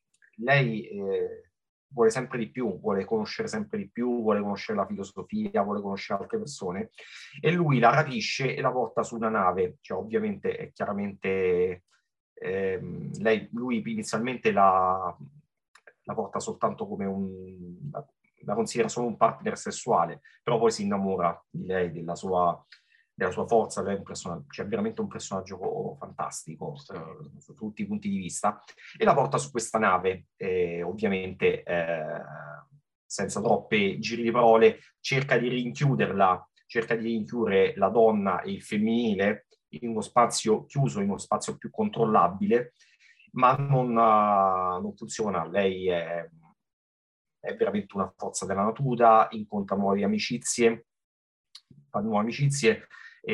lei eh, vuole sempre di più, vuole conoscere sempre di più, vuole conoscere la filosofia, vuole conoscere altre persone, e lui la rapisce e la porta su una nave, cioè ovviamente è chiaramente ehm, lei, lui inizialmente la, la porta soltanto come un, la, la considera solo un partner sessuale, però poi si innamora di lei, della sua della sua forza, lei è un personaggio, cioè veramente un personaggio fantastico eh, su tutti i punti di vista, e la porta su questa nave, eh, ovviamente eh, senza troppe giri di parole, cerca di rinchiuderla, cerca di rinchiudere la donna e il femminile in uno spazio chiuso, in uno spazio più controllabile, ma non, uh, non funziona. Lei è, è veramente una forza della natura, incontra nuove amicizie, fa nuove amicizie,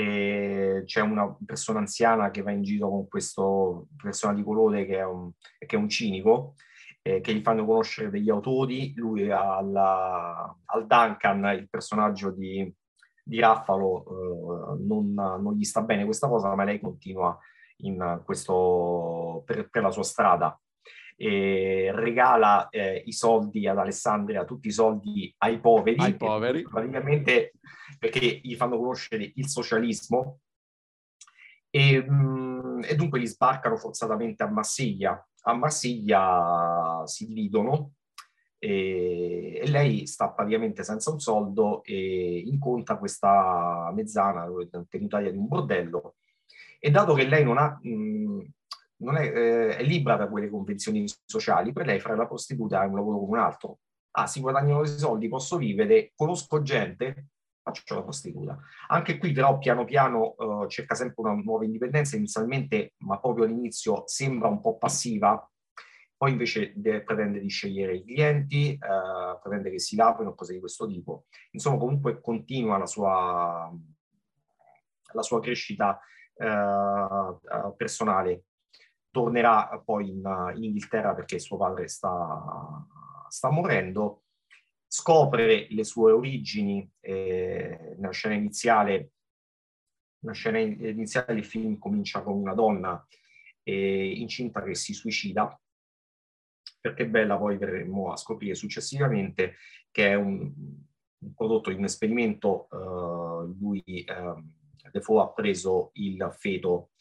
e c'è una persona anziana che va in giro con questo persona di colore che è un, che è un cinico, eh, che gli fanno conoscere degli autori. Lui alla, al Duncan, il personaggio di, di Raffalo, eh, non, non gli sta bene questa cosa, ma lei continua in questo, per, per la sua strada. E regala eh, i soldi ad Alessandria, tutti i soldi ai poveri, ai poveri. praticamente perché gli fanno conoscere il socialismo, e, mh, e dunque li sbarcano forzatamente a Marsiglia. A Marsiglia si dividono e, e lei sta praticamente senza un soldo e incontra questa mezzana tenutaria di un bordello, e dato che lei non ha... Mh, non è, eh, è libera da quelle convenzioni sociali, per lei fare la prostituta è un lavoro come un altro. Ah, si guadagnano i soldi, posso vivere, conosco gente, faccio la prostituta. Anche qui però piano piano eh, cerca sempre una nuova indipendenza, inizialmente, ma proprio all'inizio sembra un po' passiva, poi invece deve, pretende di scegliere i clienti, eh, pretende che si lavorino, cose di questo tipo. Insomma, comunque continua la sua, la sua crescita eh, personale. Tornerà poi in, in Inghilterra perché suo padre sta, sta morendo, scopre le sue origini, eh, nella scena iniziale, nella scena iniziale il film comincia con una donna eh, incinta che si suicida, perché Bella poi verremo a scoprire successivamente che è un, un prodotto di un esperimento, eh, lui, eh, Defoe ha preso il feto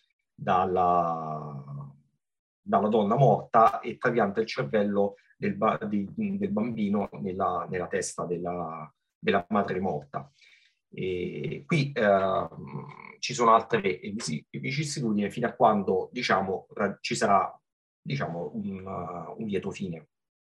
dalla dalla donna morta e trapianta il cervello del, ba- di, del bambino nella, nella testa della, della madre morta. E qui eh, ci sono altre vicissitudini fino a quando, diciamo, ci sarà, diciamo, un, un lieto fine.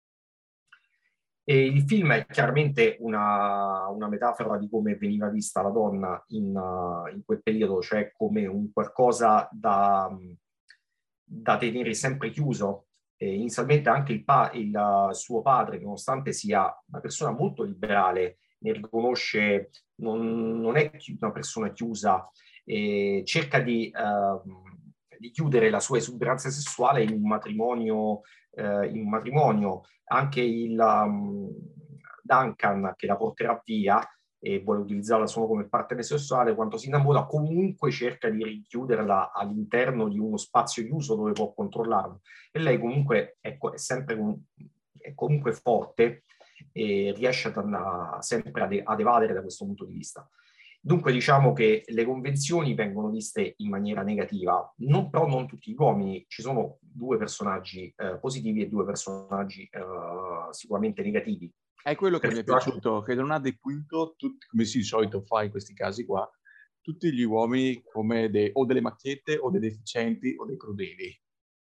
E il film è chiaramente una, una metafora di come veniva vista la donna in, in quel periodo, cioè come un qualcosa da da tenere sempre chiuso. Eh, inizialmente anche il, pa- il suo padre, nonostante sia una persona molto liberale ne riconosce, non, non è una persona chiusa, e cerca di, uh, di chiudere la sua esuberanza sessuale in un matrimonio, uh, in un matrimonio. Anche il um, Duncan, che la porterà via e vuole utilizzarla solo come partner sessuale, quando si innamora comunque cerca di rinchiuderla all'interno di uno spazio chiuso dove può controllarlo. E lei comunque è, è sempre è comunque forte e riesce a, a, sempre ad, ad evadere da questo punto di vista. Dunque diciamo che le convenzioni vengono viste in maniera negativa, non, però non tutti gli uomini. Ci sono due personaggi eh, positivi e due personaggi eh, sicuramente negativi. È quello che per mi è piaciuto, che non ha depinto, tutti, come si di solito fa in questi casi qua, tutti gli uomini come de, o delle macchiette o dei deficienti o dei crudeli.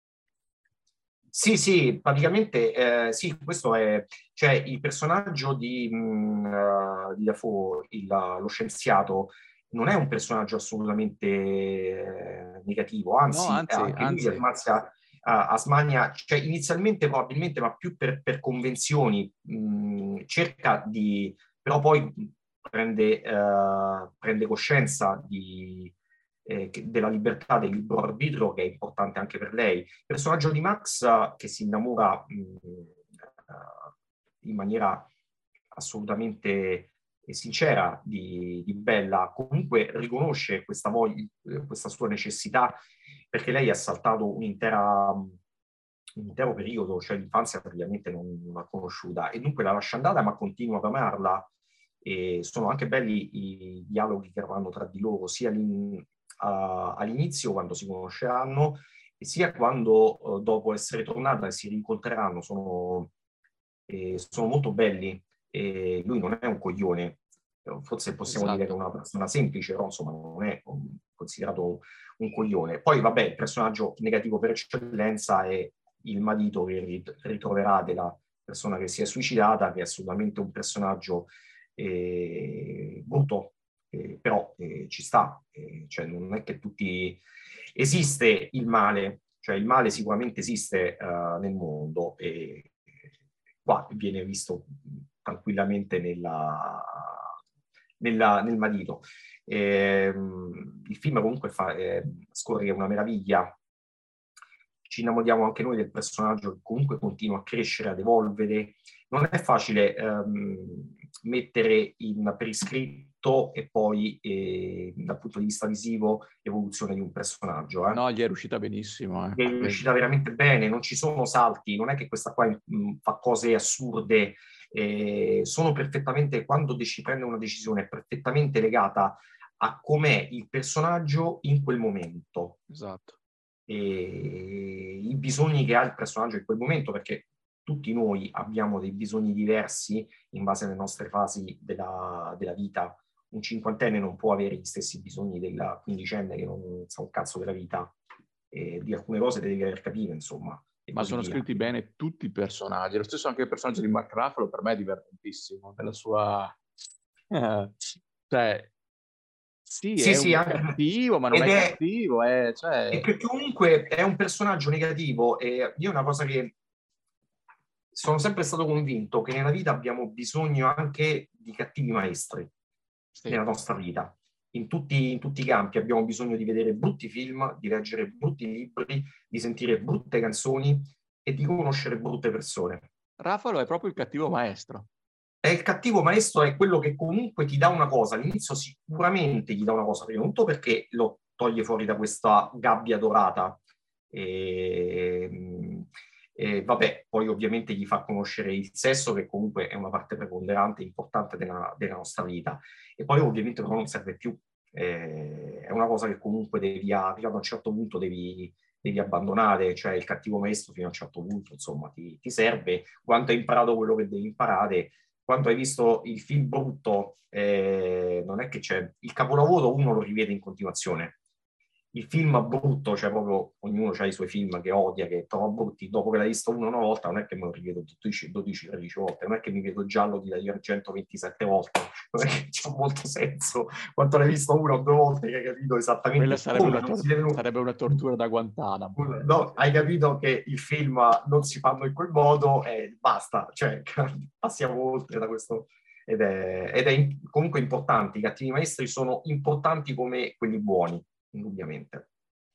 Sì, sì, praticamente eh, sì, questo è, cioè il personaggio di, mh, di Dafoe, il, lo scienziato, non è un personaggio assolutamente eh, negativo, anzi, No, anzi, anche anzi. lui ammazza a, a smania, cioè inizialmente probabilmente, ma più per, per convenzioni, mh, cerca di, però poi prende, eh, prende coscienza di Eh, della libertà del libero arbitrio, che è importante anche per lei. Il personaggio di Max, uh, che si innamora mh, uh, in maniera assolutamente sincera di, di Bella, comunque riconosce questa, voglia, questa sua necessità, perché lei ha saltato un'intera, un intero periodo, cioè l'infanzia praticamente non, non l'ha conosciuta, e dunque la lascia andare, ma continua ad amarla. E sono anche belli i dialoghi che vanno tra di loro, sia in, Uh, all'inizio, quando si conosceranno, e sia quando uh, dopo essere tornata e si rincontreranno. Sono, eh, sono molto belli. E lui non è un coglione, forse possiamo Esatto. dire che è una persona semplice, però insomma non è un, considerato un coglione. Poi vabbè, il personaggio negativo per eccellenza è il marito che ritroverà della persona che si è suicidata, che è assolutamente un personaggio eh, brutto. Eh, però eh, ci sta, eh, cioè non è che tutti... Esiste il male, cioè il male sicuramente esiste uh, nel mondo, e qua viene visto tranquillamente nella, nella, nel marito. Eh, il film comunque fa, eh, scorre una meraviglia. Ci innamoriamo anche noi del personaggio, che comunque continua a crescere, ad evolvere. Non è facile ehm, mettere in, per iscritto e poi eh, dal punto di vista visivo l'evoluzione di un personaggio. Eh. No, gli è riuscita benissimo. Eh. Gli è riuscita veramente bene, non ci sono salti, non è che questa qua mh, fa cose assurde, eh, sono perfettamente, quando dec- prende una decisione, è perfettamente legata a com'è il personaggio in quel momento. Esatto. E i bisogni che ha il personaggio in quel momento, perché tutti noi abbiamo dei bisogni diversi in base alle nostre fasi della, della vita. Un cinquantenne non può avere gli stessi bisogni della quindicenne che non sa un cazzo della vita, e di alcune cose le devi aver capite, insomma. Ma sono via. Scritti bene tutti i personaggi, lo stesso anche il personaggio di Mark Ruffalo per me è divertentissimo, della sua... Eh, cioè... Sì, sì, è sì, un anche... cattivo, ma non è, è cattivo. È, cioè... E che comunque è un personaggio negativo, e io una cosa che sono sempre stato convinto, che nella vita abbiamo bisogno anche di cattivi maestri, sì, nella nostra vita. In tutti, in tutti i campi abbiamo bisogno di vedere brutti film, di leggere brutti libri, di sentire brutte canzoni e di conoscere brutte persone. Ruffalo è proprio il cattivo maestro. E il cattivo maestro è quello che comunque ti dà una cosa, all'inizio sicuramente gli dà una cosa, prima di tutto perché lo toglie fuori da questa gabbia dorata, e, e vabbè, poi ovviamente gli fa conoscere il sesso, che comunque è una parte preponderante, importante della, della nostra vita, e poi ovviamente però non serve più, eh, è una cosa che comunque devi, arrivato a un certo punto devi, devi abbandonare, cioè il cattivo maestro fino a un certo punto, insomma, ti, ti serve, quando hai imparato quello che devi imparare. Quando hai visto il film brutto, eh, non è che c'è... Il capolavoro uno lo rivede in continuazione. Il film brutto, cioè proprio ognuno ha i suoi film che odia, che trova brutti. Dopo che l'hai visto uno una volta, non è che me lo rivedo dodici tredici volte, non è che mi vedo giallo di Dario Argento ventisette volte, non è che c'ha molto senso. Quando l'hai visto una o due volte che hai capito esattamente Quella sarebbe, come una, tor- si deve... sarebbe una tortura da Guantanamo. No, hai capito che il film non si fanno in quel modo e basta, cioè passiamo oltre da questo, ed è, ed è in, comunque importante. I cattivi maestri sono importanti come quelli buoni, indubbiamente.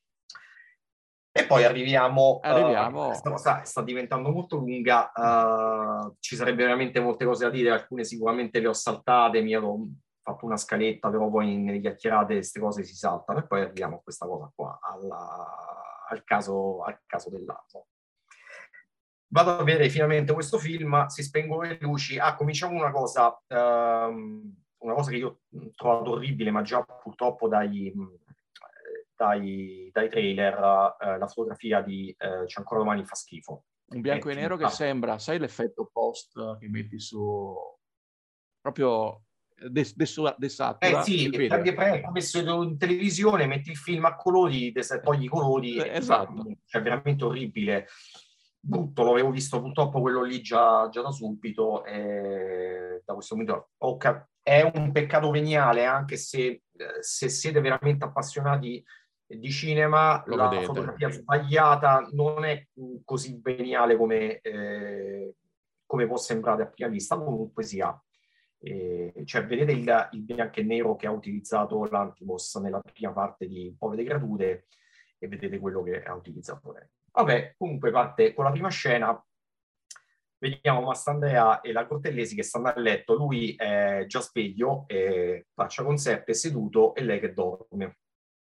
E poi arriviamo, Arriviamo. uh, questa cosa sta diventando molto lunga, uh, ci sarebbe veramente molte cose da dire, alcune sicuramente le ho saltate, mi ero fatto una scaletta, però poi nelle chiacchierate queste cose si saltano, e poi arriviamo a questa cosa qua, alla, al caso, al caso dell'altro. Vado a vedere finalmente questo film, si spengono le luci. Ah, cominciamo una cosa, um, una cosa che io ho trovato orribile, ma già purtroppo dai... Dai, dai trailer, eh, la fotografia di eh, C'è ancora domani fa schifo. Un bianco e nero che sembra, sai l'effetto post che metti su proprio des, des, desatura eh sì, il video. prendi, prendi, messo in televisione, metti il film a colori, togli i colori, esatto. È cioè, veramente orribile, brutto. L'avevo visto purtroppo quello lì già, già da subito, e da questo momento è un peccato veniale, anche se, se siete veramente appassionati di cinema, Lo la vedete. fotografia sbagliata non è così veniale come, eh, come può sembrare a prima vista, comunque sia. Eh, cioè, vedete il, il bianco e nero che ha utilizzato l'Antimos nella prima parte di Povere Creature, e vedete quello che ha utilizzato lei. Vabbè, comunque parte con la prima scena. Vediamo Mastandrea e la Cortellesi che stanno a letto, lui è già sveglio, eh, faccia con Seppe seduto e lei che dorme.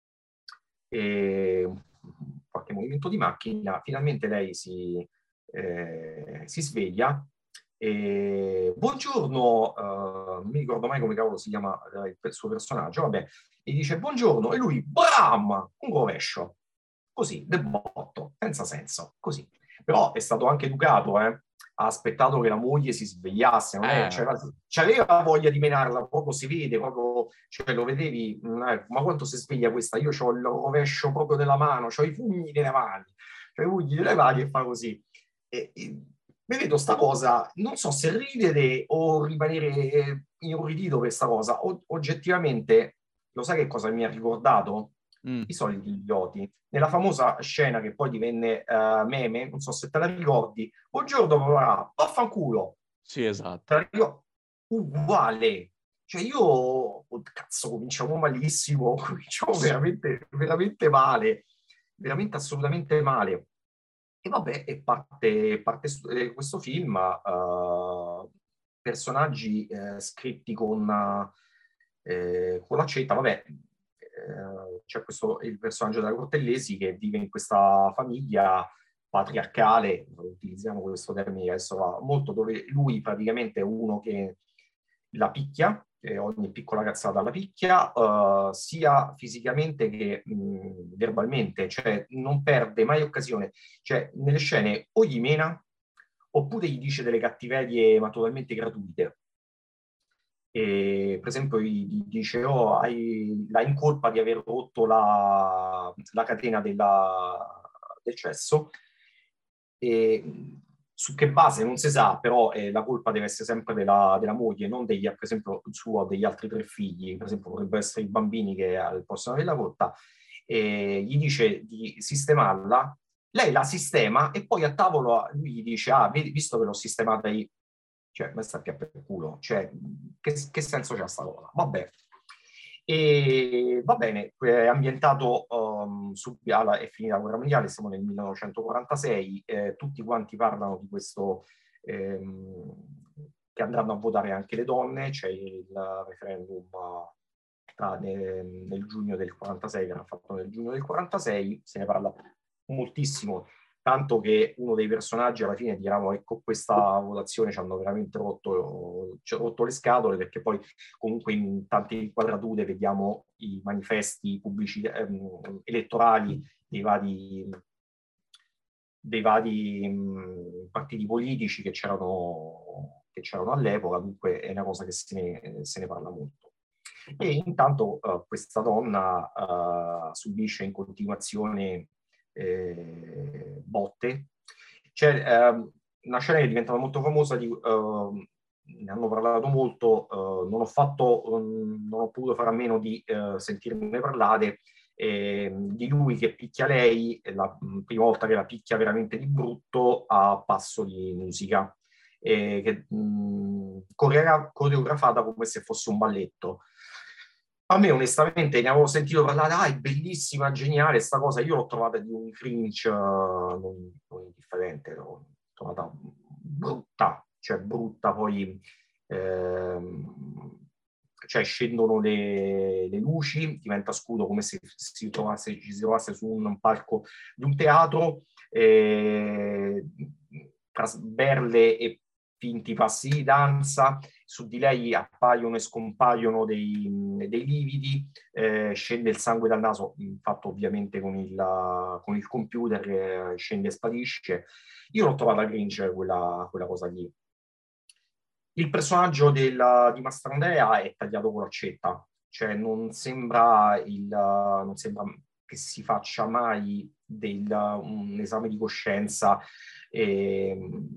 E qualche movimento di macchina, finalmente lei si, eh, si sveglia. E, buongiorno, uh, non mi ricordo mai come cavolo si chiama uh, il suo personaggio, vabbè, gli dice buongiorno e lui, bram, un rovescio, così, de botto, senza senso, così. Però è stato anche educato, eh? Ha aspettato che la moglie si svegliasse, non è, Eh. c'era, c'aveva voglia di menarla, proprio si vede, proprio, cioè lo vedevi, eh, ma quanto si sveglia questa? Io ho il rovescio proprio della mano, ho i pugni nelle mani, ho i pugni nelle mani e fa così. E, e, vedo sta cosa, non so se ridere o rimanere inorridito per questa cosa. O, oggettivamente, lo sai che cosa mi ha ricordato? Mm. I soliti idioti. Nella famosa scena che poi divenne uh, meme, non so se te la ricordi, buongiorno papà, vaffanculo. Sì, esatto. Te la ricordo? Uguale. Cioè io, oh, cazzo, cominciamo malissimo, cominciamo veramente, veramente male, veramente assolutamente male. E vabbè, e parte, parte eh, questo film, uh, personaggi eh, scritti con, eh, con l'accetta, vabbè, eh, c'è questo, il personaggio della Cortellesi che vive in questa famiglia patriarcale, utilizziamo questo termine adesso va molto, dove lui praticamente è uno che la picchia, che ogni piccola cazzata la picchia, uh, sia fisicamente che mh, verbalmente, cioè non perde mai occasione. Cioè, nelle scene o gli mena, oppure gli dice delle cattiverie ma totalmente gratuite. E, per esempio, gli dice, oh, hai, la incolpa di aver rotto la, la catena della, del cesso. E, su che base non si sa, però eh, la colpa deve essere sempre della, della moglie, non degli, per esempio, suo degli altri tre figli, per esempio potrebbero essere i bambini che possono averla rotta, e gli dice di sistemarla, lei la sistema e poi a tavolo lui gli dice, ah, vedi, visto che l'ho sistemata io, cioè, mi sta più per culo, cioè, che, che senso c'ha sta cosa? Vabbè. E va bene, è ambientato um, su, alla, è finita la guerra mondiale, siamo nel millenovecentoquarantasei, eh, tutti quanti parlano di questo, ehm, che andranno a votare anche le donne, c'è il referendum uh, nel, nel giugno del quarantasei, che era fatto nel giugno del quarantasei, se ne parla moltissimo, tanto che uno dei personaggi alla fine dirà ecco questa votazione ci hanno veramente rotto, ci rotto le scatole, perché poi comunque in tante inquadrature vediamo i manifesti pubblici ehm, elettorali dei vari, dei vari mh, partiti politici che c'erano, che c'erano all'epoca, dunque è una cosa che se ne, se ne parla molto. E intanto uh, questa donna uh, subisce in continuazione eh, botte. C'è eh, una scena che è diventata molto famosa, di, uh, ne hanno parlato molto, uh, non ho fatto, um, non ho potuto fare a meno di uh, sentirne parlare, eh, di lui che picchia lei, la prima volta che la picchia veramente di brutto a passo di musica. eh, che, mh, coreogra- coreografata come se fosse un balletto. A me onestamente ne avevo sentito parlare, ah, è bellissima, geniale sta cosa, io l'ho trovata di un cringe uh, non, non indifferente, l'ho trovata brutta, cioè brutta, poi ehm, cioè scendono le, le luci, diventa scuro come se si trovasse, ci si trovasse su un palco di un teatro, eh, tra sberle e finti passi di danza, su di lei appaiono e scompaiono dei, dei lividi, eh, scende il sangue dal naso, fatto ovviamente con il, con il computer, eh, scende e sparisce. Io l'ho trovata cringe quella, quella cosa lì. Il personaggio della, di Mastrandrea è tagliato con l'accetta, cioè non sembra, il, non sembra che si faccia mai del, un esame di coscienza. E,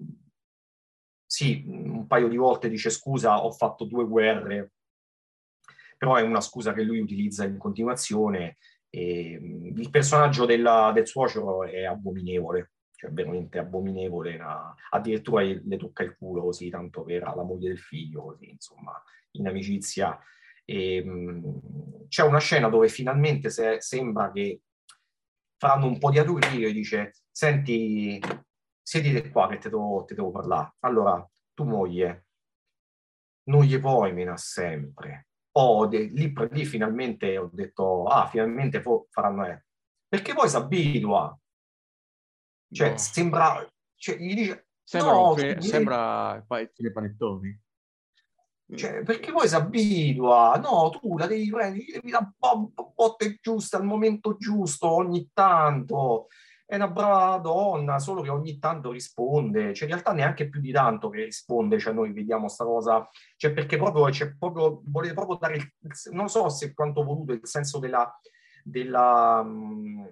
sì, un paio di volte dice scusa, ho fatto due guerre, però è una scusa che lui utilizza in continuazione. E, il personaggio della, del suocero è abominevole, cioè veramente abominevole, una, addirittura le tocca il culo così, tanto per la moglie del figlio, così, insomma, in amicizia. E, mh, c'è una scena dove finalmente se, sembra che fanno un po' di adurio e dice, senti, siedite qua che te devo, te devo parlare. Allora, tu moglie, non gli puoi menare sempre. Oh, de, lì per lì finalmente ho detto, ah, finalmente faranno, eh. Perché poi si abitua. Cioè, Boh. sembra, cioè, gli dice, Sembra, no, un fe- tu, sembra pa- fine panettoni. cioè, perché poi si abitua, no, tu la devi prendere, devi dare un po' botte giuste al momento giusto, ogni tanto. È una brava donna, solo che ogni tanto risponde, cioè in realtà neanche più di tanto che risponde, cioè noi vediamo sta cosa, cioè perché proprio, c'è proprio, volete proprio dare, il, non so se quanto voluto, il senso della, della, mh,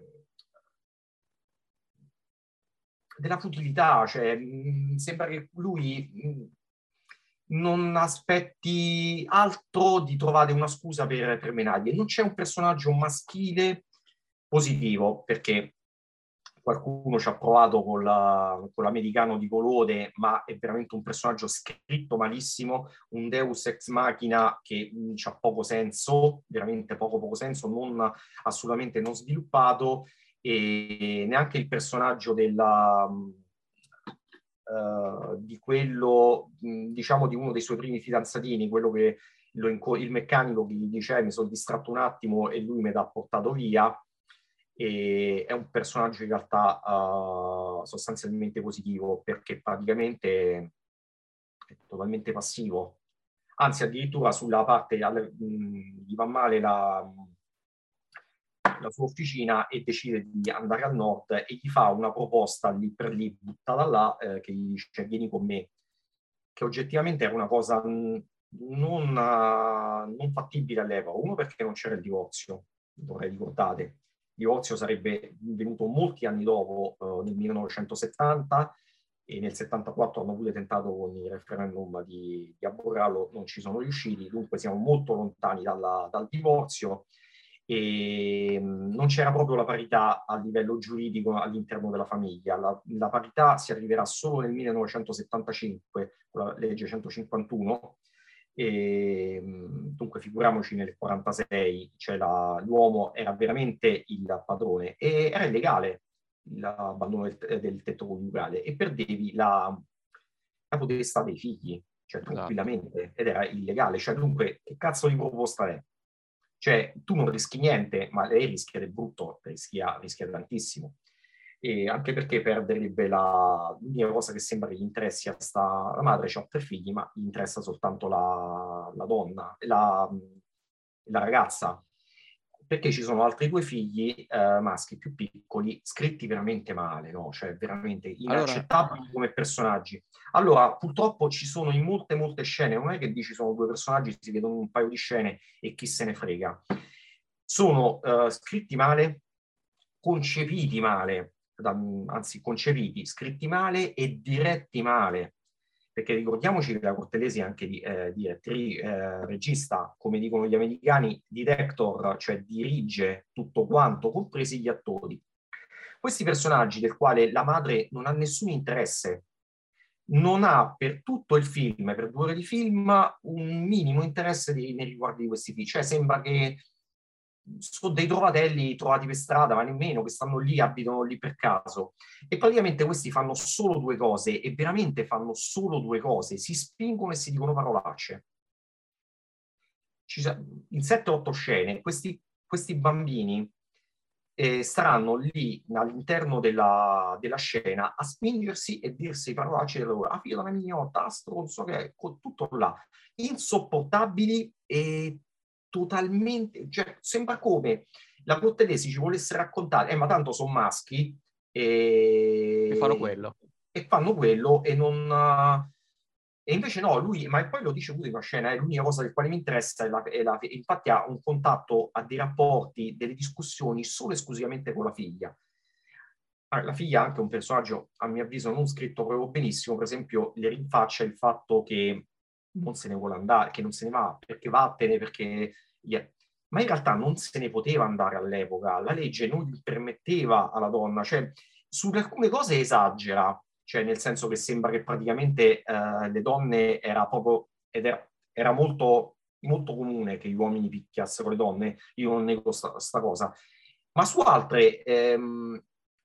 della futilità, cioè mh, sembra che lui mh, non aspetti altro di trovare una scusa per, per menargli. Non c'è un personaggio maschile positivo, perché qualcuno ci ha provato con, la, con l'americano di colore, ma è veramente un personaggio scritto malissimo, un Deus ex machina che ha poco senso, veramente poco poco senso, non assolutamente non sviluppato, e neanche il personaggio della, uh, di quello, diciamo, di uno dei suoi primi fidanzatini, quello che lo inco- il meccanico che gli dice eh, mi sono distratto un attimo e lui mi ha portato via. E è un personaggio in realtà uh, sostanzialmente positivo, perché praticamente è totalmente passivo, anzi addirittura sulla parte mh, gli va male la, la sua officina e decide di andare al nord e gli fa una proposta lì per lì buttata là, eh, che gli dice vieni con me, che oggettivamente era una cosa mh, non, uh, non fattibile all'epoca. Uno, perché non c'era il divorzio, vorrei ricordate. Il divorzio sarebbe venuto molti anni dopo, uh, nel millenovecentosettanta, e nel settantaquattro hanno pure tentato con il referendum di, di abrogarlo, non ci sono riusciti, dunque siamo molto lontani dalla, dal divorzio, e non c'era proprio la parità a livello giuridico all'interno della famiglia. La, la parità si arriverà solo nel millenovecentosettantacinque con la legge centocinquantuno, e dunque figuriamoci nel quarantasei, cioè la, l'uomo era veramente il padrone e era illegale l'abbandono del, del tetto coniugale e perdevi la, la potestà dei figli, cioè tranquillamente, esatto. Ed era illegale. Cioè dunque che cazzo di proposta è? Cioè, tu non rischi niente, ma lei rischia del brutto, rischia, rischia tantissimo. E anche perché perderebbe la... L'unica cosa che sembra che gli interessi a sta... La madre ha tre figli, ma gli interessa soltanto la, la donna, la, la ragazza. Perché ci sono altri due figli eh, maschi più piccoli, scritti veramente male, no? Cioè veramente inaccettabili allora... come personaggi. Allora, purtroppo ci sono in molte, molte scene, non è che dici sono due personaggi, si vedono un paio di scene e chi se ne frega. Sono uh, scritti male, concepiti male, da, anzi concepiti, scritti male e diretti male. Perché ricordiamoci che la Cortellesi è anche di, eh, direttrice, eh, regista, come dicono gli americani, director, cioè dirige tutto quanto, compresi gli attori. Questi personaggi del quale la madre non ha nessun interesse, non ha per tutto il film, per due ore di film, un minimo interesse di, nei riguardi di questi figli. Cioè sembra che sono dei trovatelli trovati per strada, ma nemmeno, che stanno lì, abitano lì per caso. E praticamente questi fanno solo due cose, e veramente fanno solo due cose: si spingono e si dicono parolacce. Ci, in sette otto scene questi, questi bambini eh, staranno lì all'interno della, della scena a spingersi e dirsi parolacce da loro, ah figlio della mignotta, stronzo che è, tutto là, insopportabili e totalmente, cioè sembra come la Cortellesi ci volesse raccontare, eh ma tanto sono maschi e, e fanno quello e fanno quello e non... E invece no, lui, ma poi lo dice pure in una scena, è l'unica cosa del quale mi interessa, è la, è la, infatti ha un contatto, ha dei rapporti, delle discussioni solo e esclusivamente con la figlia. La figlia è anche un personaggio, a mio avviso, non scritto proprio benissimo, per esempio le rinfaccia il fatto che non se ne vuole andare, che non se ne va, perché vattene, perché... Yeah. Ma in realtà non se ne poteva andare all'epoca, la legge non gli permetteva alla donna, cioè su alcune cose esagera, cioè nel senso che sembra che praticamente eh, le donne era proprio, ed era, era molto, molto comune che gli uomini picchiassero le donne, io non nego sta, sta cosa, ma su altre ehm,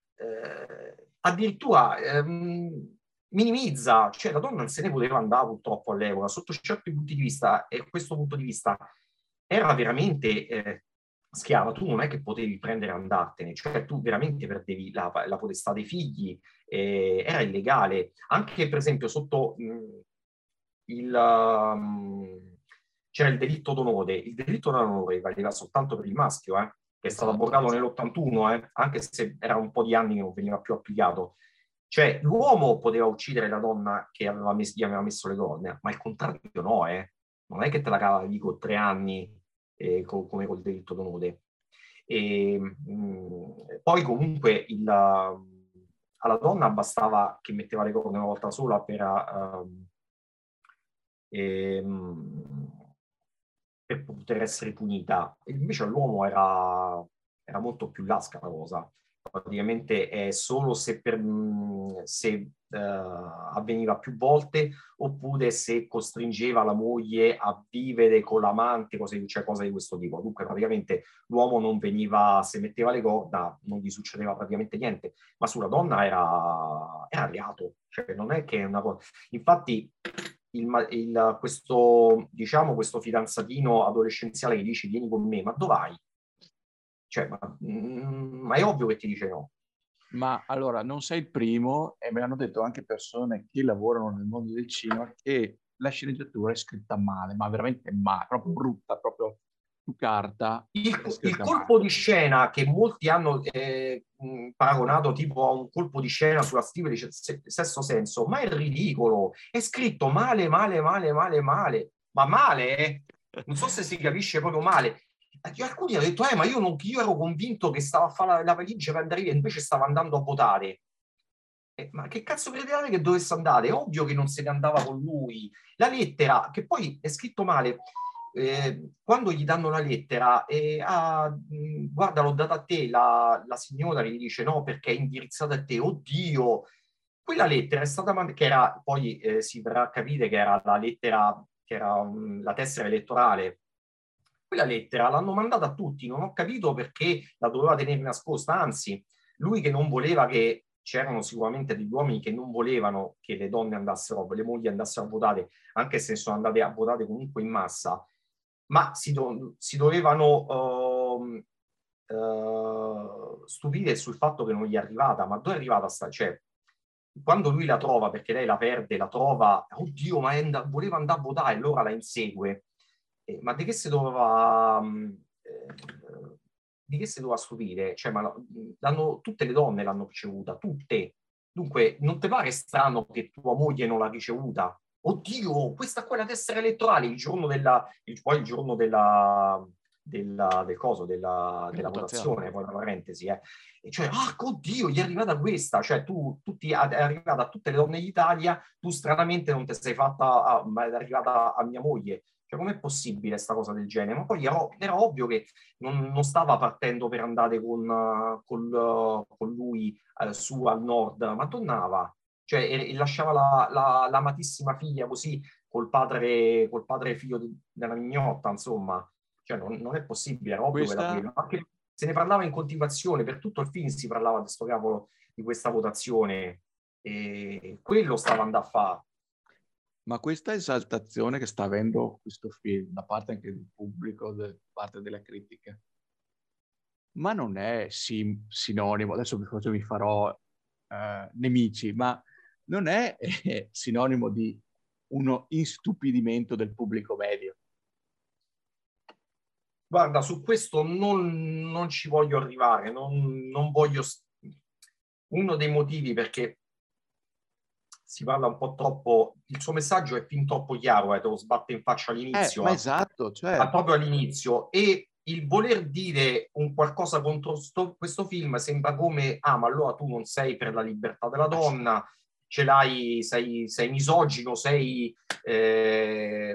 eh, addirittura ehm, minimizza, cioè la donna non se ne poteva andare purtroppo all'epoca, sotto certi punti di vista, e questo punto di vista era veramente... Eh, schiava, tu non è che potevi prendere e andartene, cioè tu veramente perdevi la, la potestà dei figli, eh, era illegale. Anche per esempio sotto mh, il... Um, c'era il delitto d'onore, il delitto d'onore valeva soltanto per il maschio, eh, che è stato esatto, abrogato nell'ottantuno, eh, anche se era un po' di anni che non veniva più applicato. Cioè l'uomo poteva uccidere la donna che aveva messo, gli aveva messo le donne, ma il contrario no, eh. Non è che te la cavavi con tre anni eh, co- come col delitto d'onore. E, mh, poi comunque il, alla donna bastava che metteva le corna una volta sola per, uh, ehm, per poter essere punita. E invece all'uomo era, era molto più lasca la cosa. Praticamente è solo se, per, se uh, avveniva più volte, oppure se costringeva la moglie a vivere con l'amante, cose, cioè cose di questo tipo. Dunque praticamente l'uomo non veniva, se metteva le corna non gli succedeva praticamente niente, ma sulla donna era, era reato, cioè non è che è una cosa... Infatti il, il, questo, diciamo, questo fidanzatino adolescenziale che dice vieni con me, ma dov'hai? Cioè, ma, mm, ma è ovvio che ti dice no. Ma allora, non sei il primo, e me l'hanno detto anche persone che lavorano nel mondo del cinema, che la sceneggiatura è scritta male, ma veramente male, proprio brutta, proprio su carta Il, è il scritta colpo male. di scena che molti hanno eh, mh, paragonato tipo a un colpo di scena sulla stiva di Sesto Senso, ma è ridicolo, è scritto male, male, male, male, male, ma male, eh? Non so se si capisce proprio male. Alcuni hanno detto, eh, ma io, non, io ero convinto che stava a fare la, la valigia per andare via, invece stava andando a votare. Eh, ma che cazzo credevate che dovesse andare? È ovvio che non se ne andava con lui. La lettera, che poi è scritto male, eh, quando gli danno la lettera, eh, ah, mh, guarda, l'ho data a te, la, la signora gli dice no, perché è indirizzata a te. Oddio! Quella lettera è stata mandata, che era, poi eh, si verrà a capire che era la lettera, che era um, la tessera elettorale. Quella lettera l'hanno mandata a tutti, non ho capito perché la doveva tenere nascosta, anzi, lui che non voleva che c'erano sicuramente degli uomini che non volevano che le donne andassero, le mogli andassero a votare, anche se sono andate a votare comunque in massa, ma si, do, si dovevano uh, uh, stupire sul fatto che non gli è arrivata. Ma dove è arrivata sta? Cioè, quando lui la trova, perché lei la perde, la trova, oddio, ma and- voleva andare a votare, allora la insegue. Eh, ma di che si doveva... Eh, di che si doveva stupire? Cioè, ma l'hanno, tutte le donne l'hanno ricevuta, tutte. Dunque, non ti pare strano che tua moglie non l'ha ricevuta? Oddio, questa qua è la tessera elettorale, il giorno della... Il, poi il giorno della... Della, del coso, della, della votazione, poi una parentesi, eh. E cioè, ah, oddio, gli è arrivata questa, cioè tu, tu ti, è arrivata a tutte le donne d'Italia, tu stranamente non ti sei fatta, ah, ma è arrivata a mia moglie. Cioè, com'è possibile questa cosa del genere? Ma poi era, era ovvio che non, non stava partendo per andare con, uh, col, uh, con lui uh, su al nord, ma tornava. cioè e, e lasciava la, la, l'amatissima figlia così col padre, col padre figlio di, della mignotta, insomma, cioè non, non è possibile, era ovvio che la Questa, voleva. Anche se ne parlava in continuazione, per tutto il film si parlava di sto cavolo, di questa votazione, e quello stava andando a fare. ma questa esaltazione che sta avendo questo film, da parte anche del pubblico, da parte della critica, ma non è sim- sinonimo, adesso forse mi farò eh, nemici, ma non è eh, sinonimo di uno instupidimento del pubblico medio. Guarda, su questo non, non ci voglio arrivare, non, non voglio... Uno dei motivi perché si parla un po' troppo, il suo messaggio è fin troppo chiaro, eh, te lo sbatte in faccia Eh, all'inizio, ma eh, esatto, ah, cioè, proprio all'inizio, e il voler dire un qualcosa contro sto, questo film sembra come, ah, ma allora tu non sei per la libertà della donna, ce l'hai, sei, sei misogino, sei... Eh,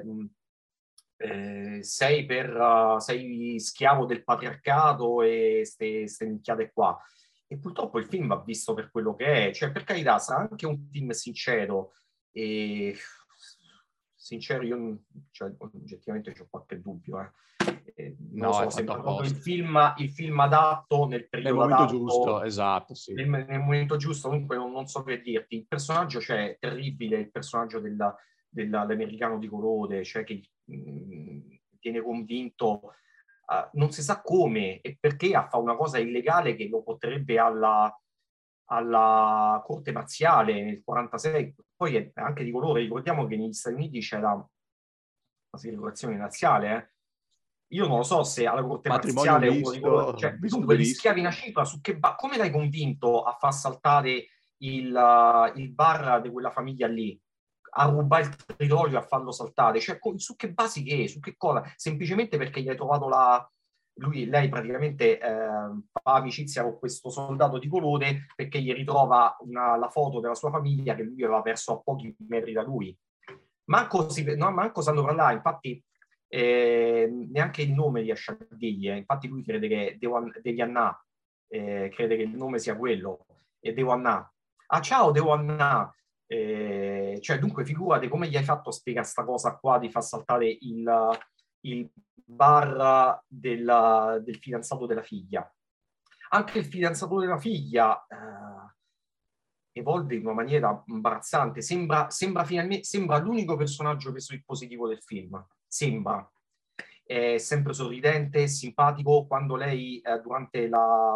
eh, sei, per, uh, sei schiavo del patriarcato e ste, ste minchiate qua. E purtroppo il film va visto per quello che è, cioè per carità sarà anche un film sincero e sincero io cioè, oggettivamente ho qualche dubbio, eh. Eh, non lo no, è so, fatto sembra proprio il apposta. film, il film adatto nel Nel periodo momento giusto, adatto, esatto, sì. nel, nel momento giusto, comunque non, non so che dirti. Il personaggio, cioè, terribile, il personaggio della, della, dell'americano di colore, cioè che mh, viene convinto, uh, non si sa come e perché a fare una cosa illegale che lo porterebbe alla, alla corte marziale nel quarantasei, poi è anche di colore, ricordiamo che negli Stati Uniti c'era la segregazione razziale, eh. Io non lo so se alla corte Matrimonio marziale uno di colore, misto, cioè, visto dunque rischiavi benissimo. una cifra su che ba- come l'hai convinto a far saltare il, uh, il bar di quella famiglia lì, a rubare il territorio, a farlo saltare, cioè su che basi che, su che cosa? Semplicemente perché gli hai trovato la, lui, lei praticamente eh, fa amicizia con questo soldato di colore perché gli ritrova una, la foto della sua famiglia che lui aveva perso a pochi metri da lui. Manco, si, no, manco sanno parlare, infatti eh, neanche il nome riesce a dirgli, eh. Infatti lui crede che devi andare, eh, crede che il nome sia quello, e devo andare. Ah ciao, devo andare. Eh, cioè dunque figurate come gli hai fatto a spiegare sta cosa qua di far saltare il, il bar del, del fidanzato della figlia. Anche il fidanzato della figlia eh, evolve in una maniera imbarazzante. Sembra, sembra, finalmente, sembra l'unico personaggio positivo del film. Sembra. È sempre sorridente, simpatico. Quando lei, eh, durante la,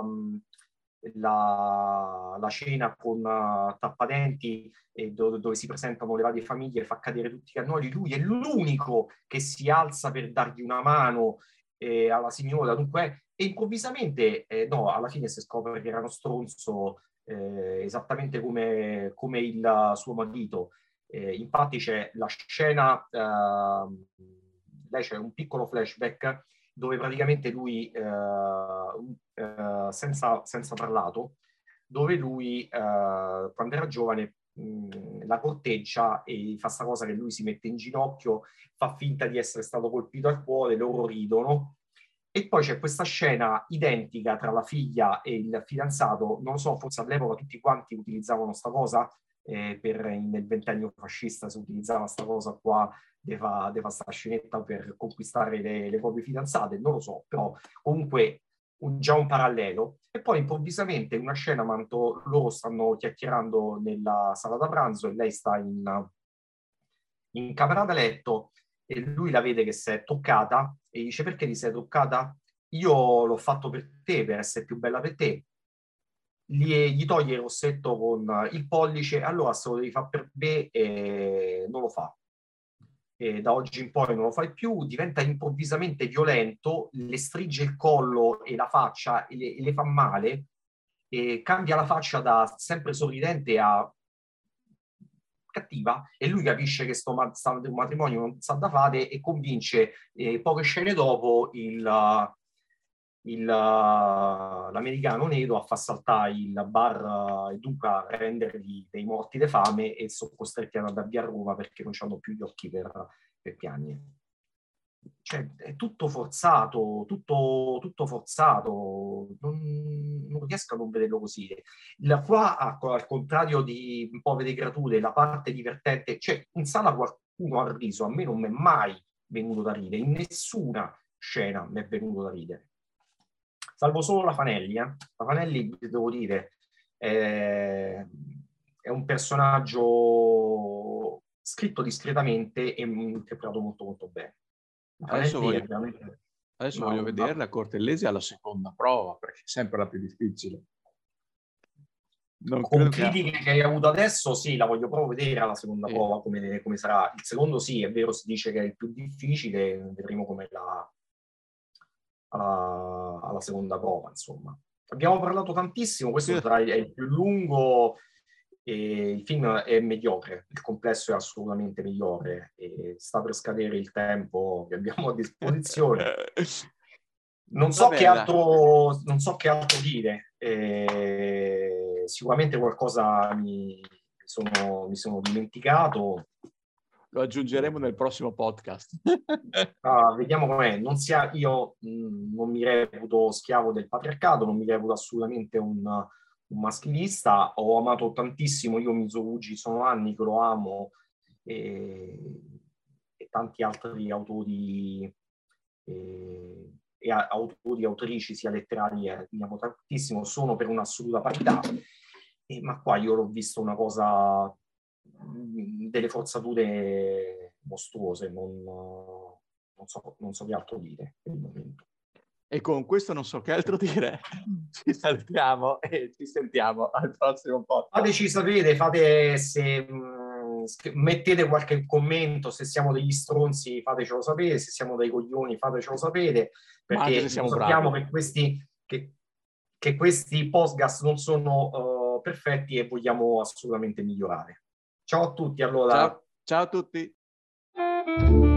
la, la cena con uh, Tappadenti, eh, dove, dove si presentano le varie famiglie, fa cadere tutti i cannoli, lui è l'unico che si alza per dargli una mano eh, alla signora. Dunque, e improvvisamente, eh, no, alla fine si scopre che era uno stronzo, eh, esattamente come, come il suo marito. Eh, infatti c'è la scena, eh, lei c'è un piccolo flashback dove praticamente lui, eh, eh, senza, senza parlato, dove lui, eh, quando era giovane, mh, la corteggia e fa sta cosa che lui si mette in ginocchio, fa finta di essere stato colpito al cuore, loro ridono. E poi c'è questa scena identica tra la figlia e il fidanzato, non lo so, forse all'epoca tutti quanti utilizzavano sta cosa, eh, per, nel ventennio fascista si utilizzava sta cosa qua, deva, deva sta scenetta per conquistare le, le proprie fidanzate, non lo so, però comunque un, già un parallelo. E poi improvvisamente una scena, manto loro stanno chiacchierando nella sala da pranzo e lei sta in, in camera da letto e lui la vede che si è toccata e dice perché ti sei toccata? Io l'ho fatto per te, per essere più bella per te. Gli, gli toglie il rossetto con il pollice, allora se lo devi fare per me eh, non lo fa. E da oggi in poi non lo fai più, diventa improvvisamente violento, le stringe il collo e la faccia e le, e le fa male, e cambia la faccia da sempre sorridente a cattiva e lui capisce che sto ma- sta un matrimonio non sa da fare e convince eh, poche scene dopo il, il, l'americano nero a far saltare il bar uh, e dunque a rendergli dei morti di fame e sono costretti ad andare via a Roma perché non hanno più gli occhi per, per piangere. Cioè, è tutto forzato, tutto, tutto forzato. Non, non, riesco a non vederlo così. La, qua, al contrario di Povere Creature, la parte divertente, cioè in sala qualcuno ha riso, a me non mi è mai venuto da ridere, in nessuna scena mi è venuto da ridere. Salvo solo la Fanelli, eh. La Fanelli, devo dire, è, è un personaggio scritto discretamente e interpretato molto molto bene. La Adesso voglio, è veramente... adesso no, voglio no. vederla a Cortellesi alla seconda prova, perché è sempre la più difficile. Non Con credo che... critiche che hai avuto adesso, sì, la voglio proprio vedere alla seconda Sì. prova come, come sarà. Il secondo sì, è vero, si dice che è il più difficile, vedremo come la alla, alla seconda prova, insomma. Abbiamo parlato tantissimo, questo Sì. sarà, è il più lungo, e il film è mediocre, il complesso è assolutamente migliore, e sta per scadere il tempo che abbiamo a disposizione. Non so, che altro, non so che altro dire, eh, sicuramente qualcosa mi sono, mi sono dimenticato. Lo aggiungeremo nel prossimo podcast. Ah, vediamo com'è. Non sia, io mh, non mi reputo schiavo del patriarcato, non mi reputo assolutamente un, un maschilista. Ho amato tantissimo io Mizoguchi, sono anni che lo amo, e, e tanti altri autori e, e autori, autrici, sia letterari, eh, mi amo tantissimo, sono per un'assoluta parità. E, ma qua io l'ho visto una cosa, delle forzature mostruose, non, non, so, non so che altro dire per il momento. E con questo non so che altro dire. Ci salutiamo e ci sentiamo al prossimo podcast. Fateci sapere, fate se mh, mettete qualche commento, se siamo degli stronzi fatecelo sapere, se siamo dei coglioni fatecelo sapere, perché siamo sappiamo bravi. che questi, che, che questi podcast non sono uh, perfetti e vogliamo assolutamente migliorare. Ciao a tutti, allora. Ciao, ciao a tutti.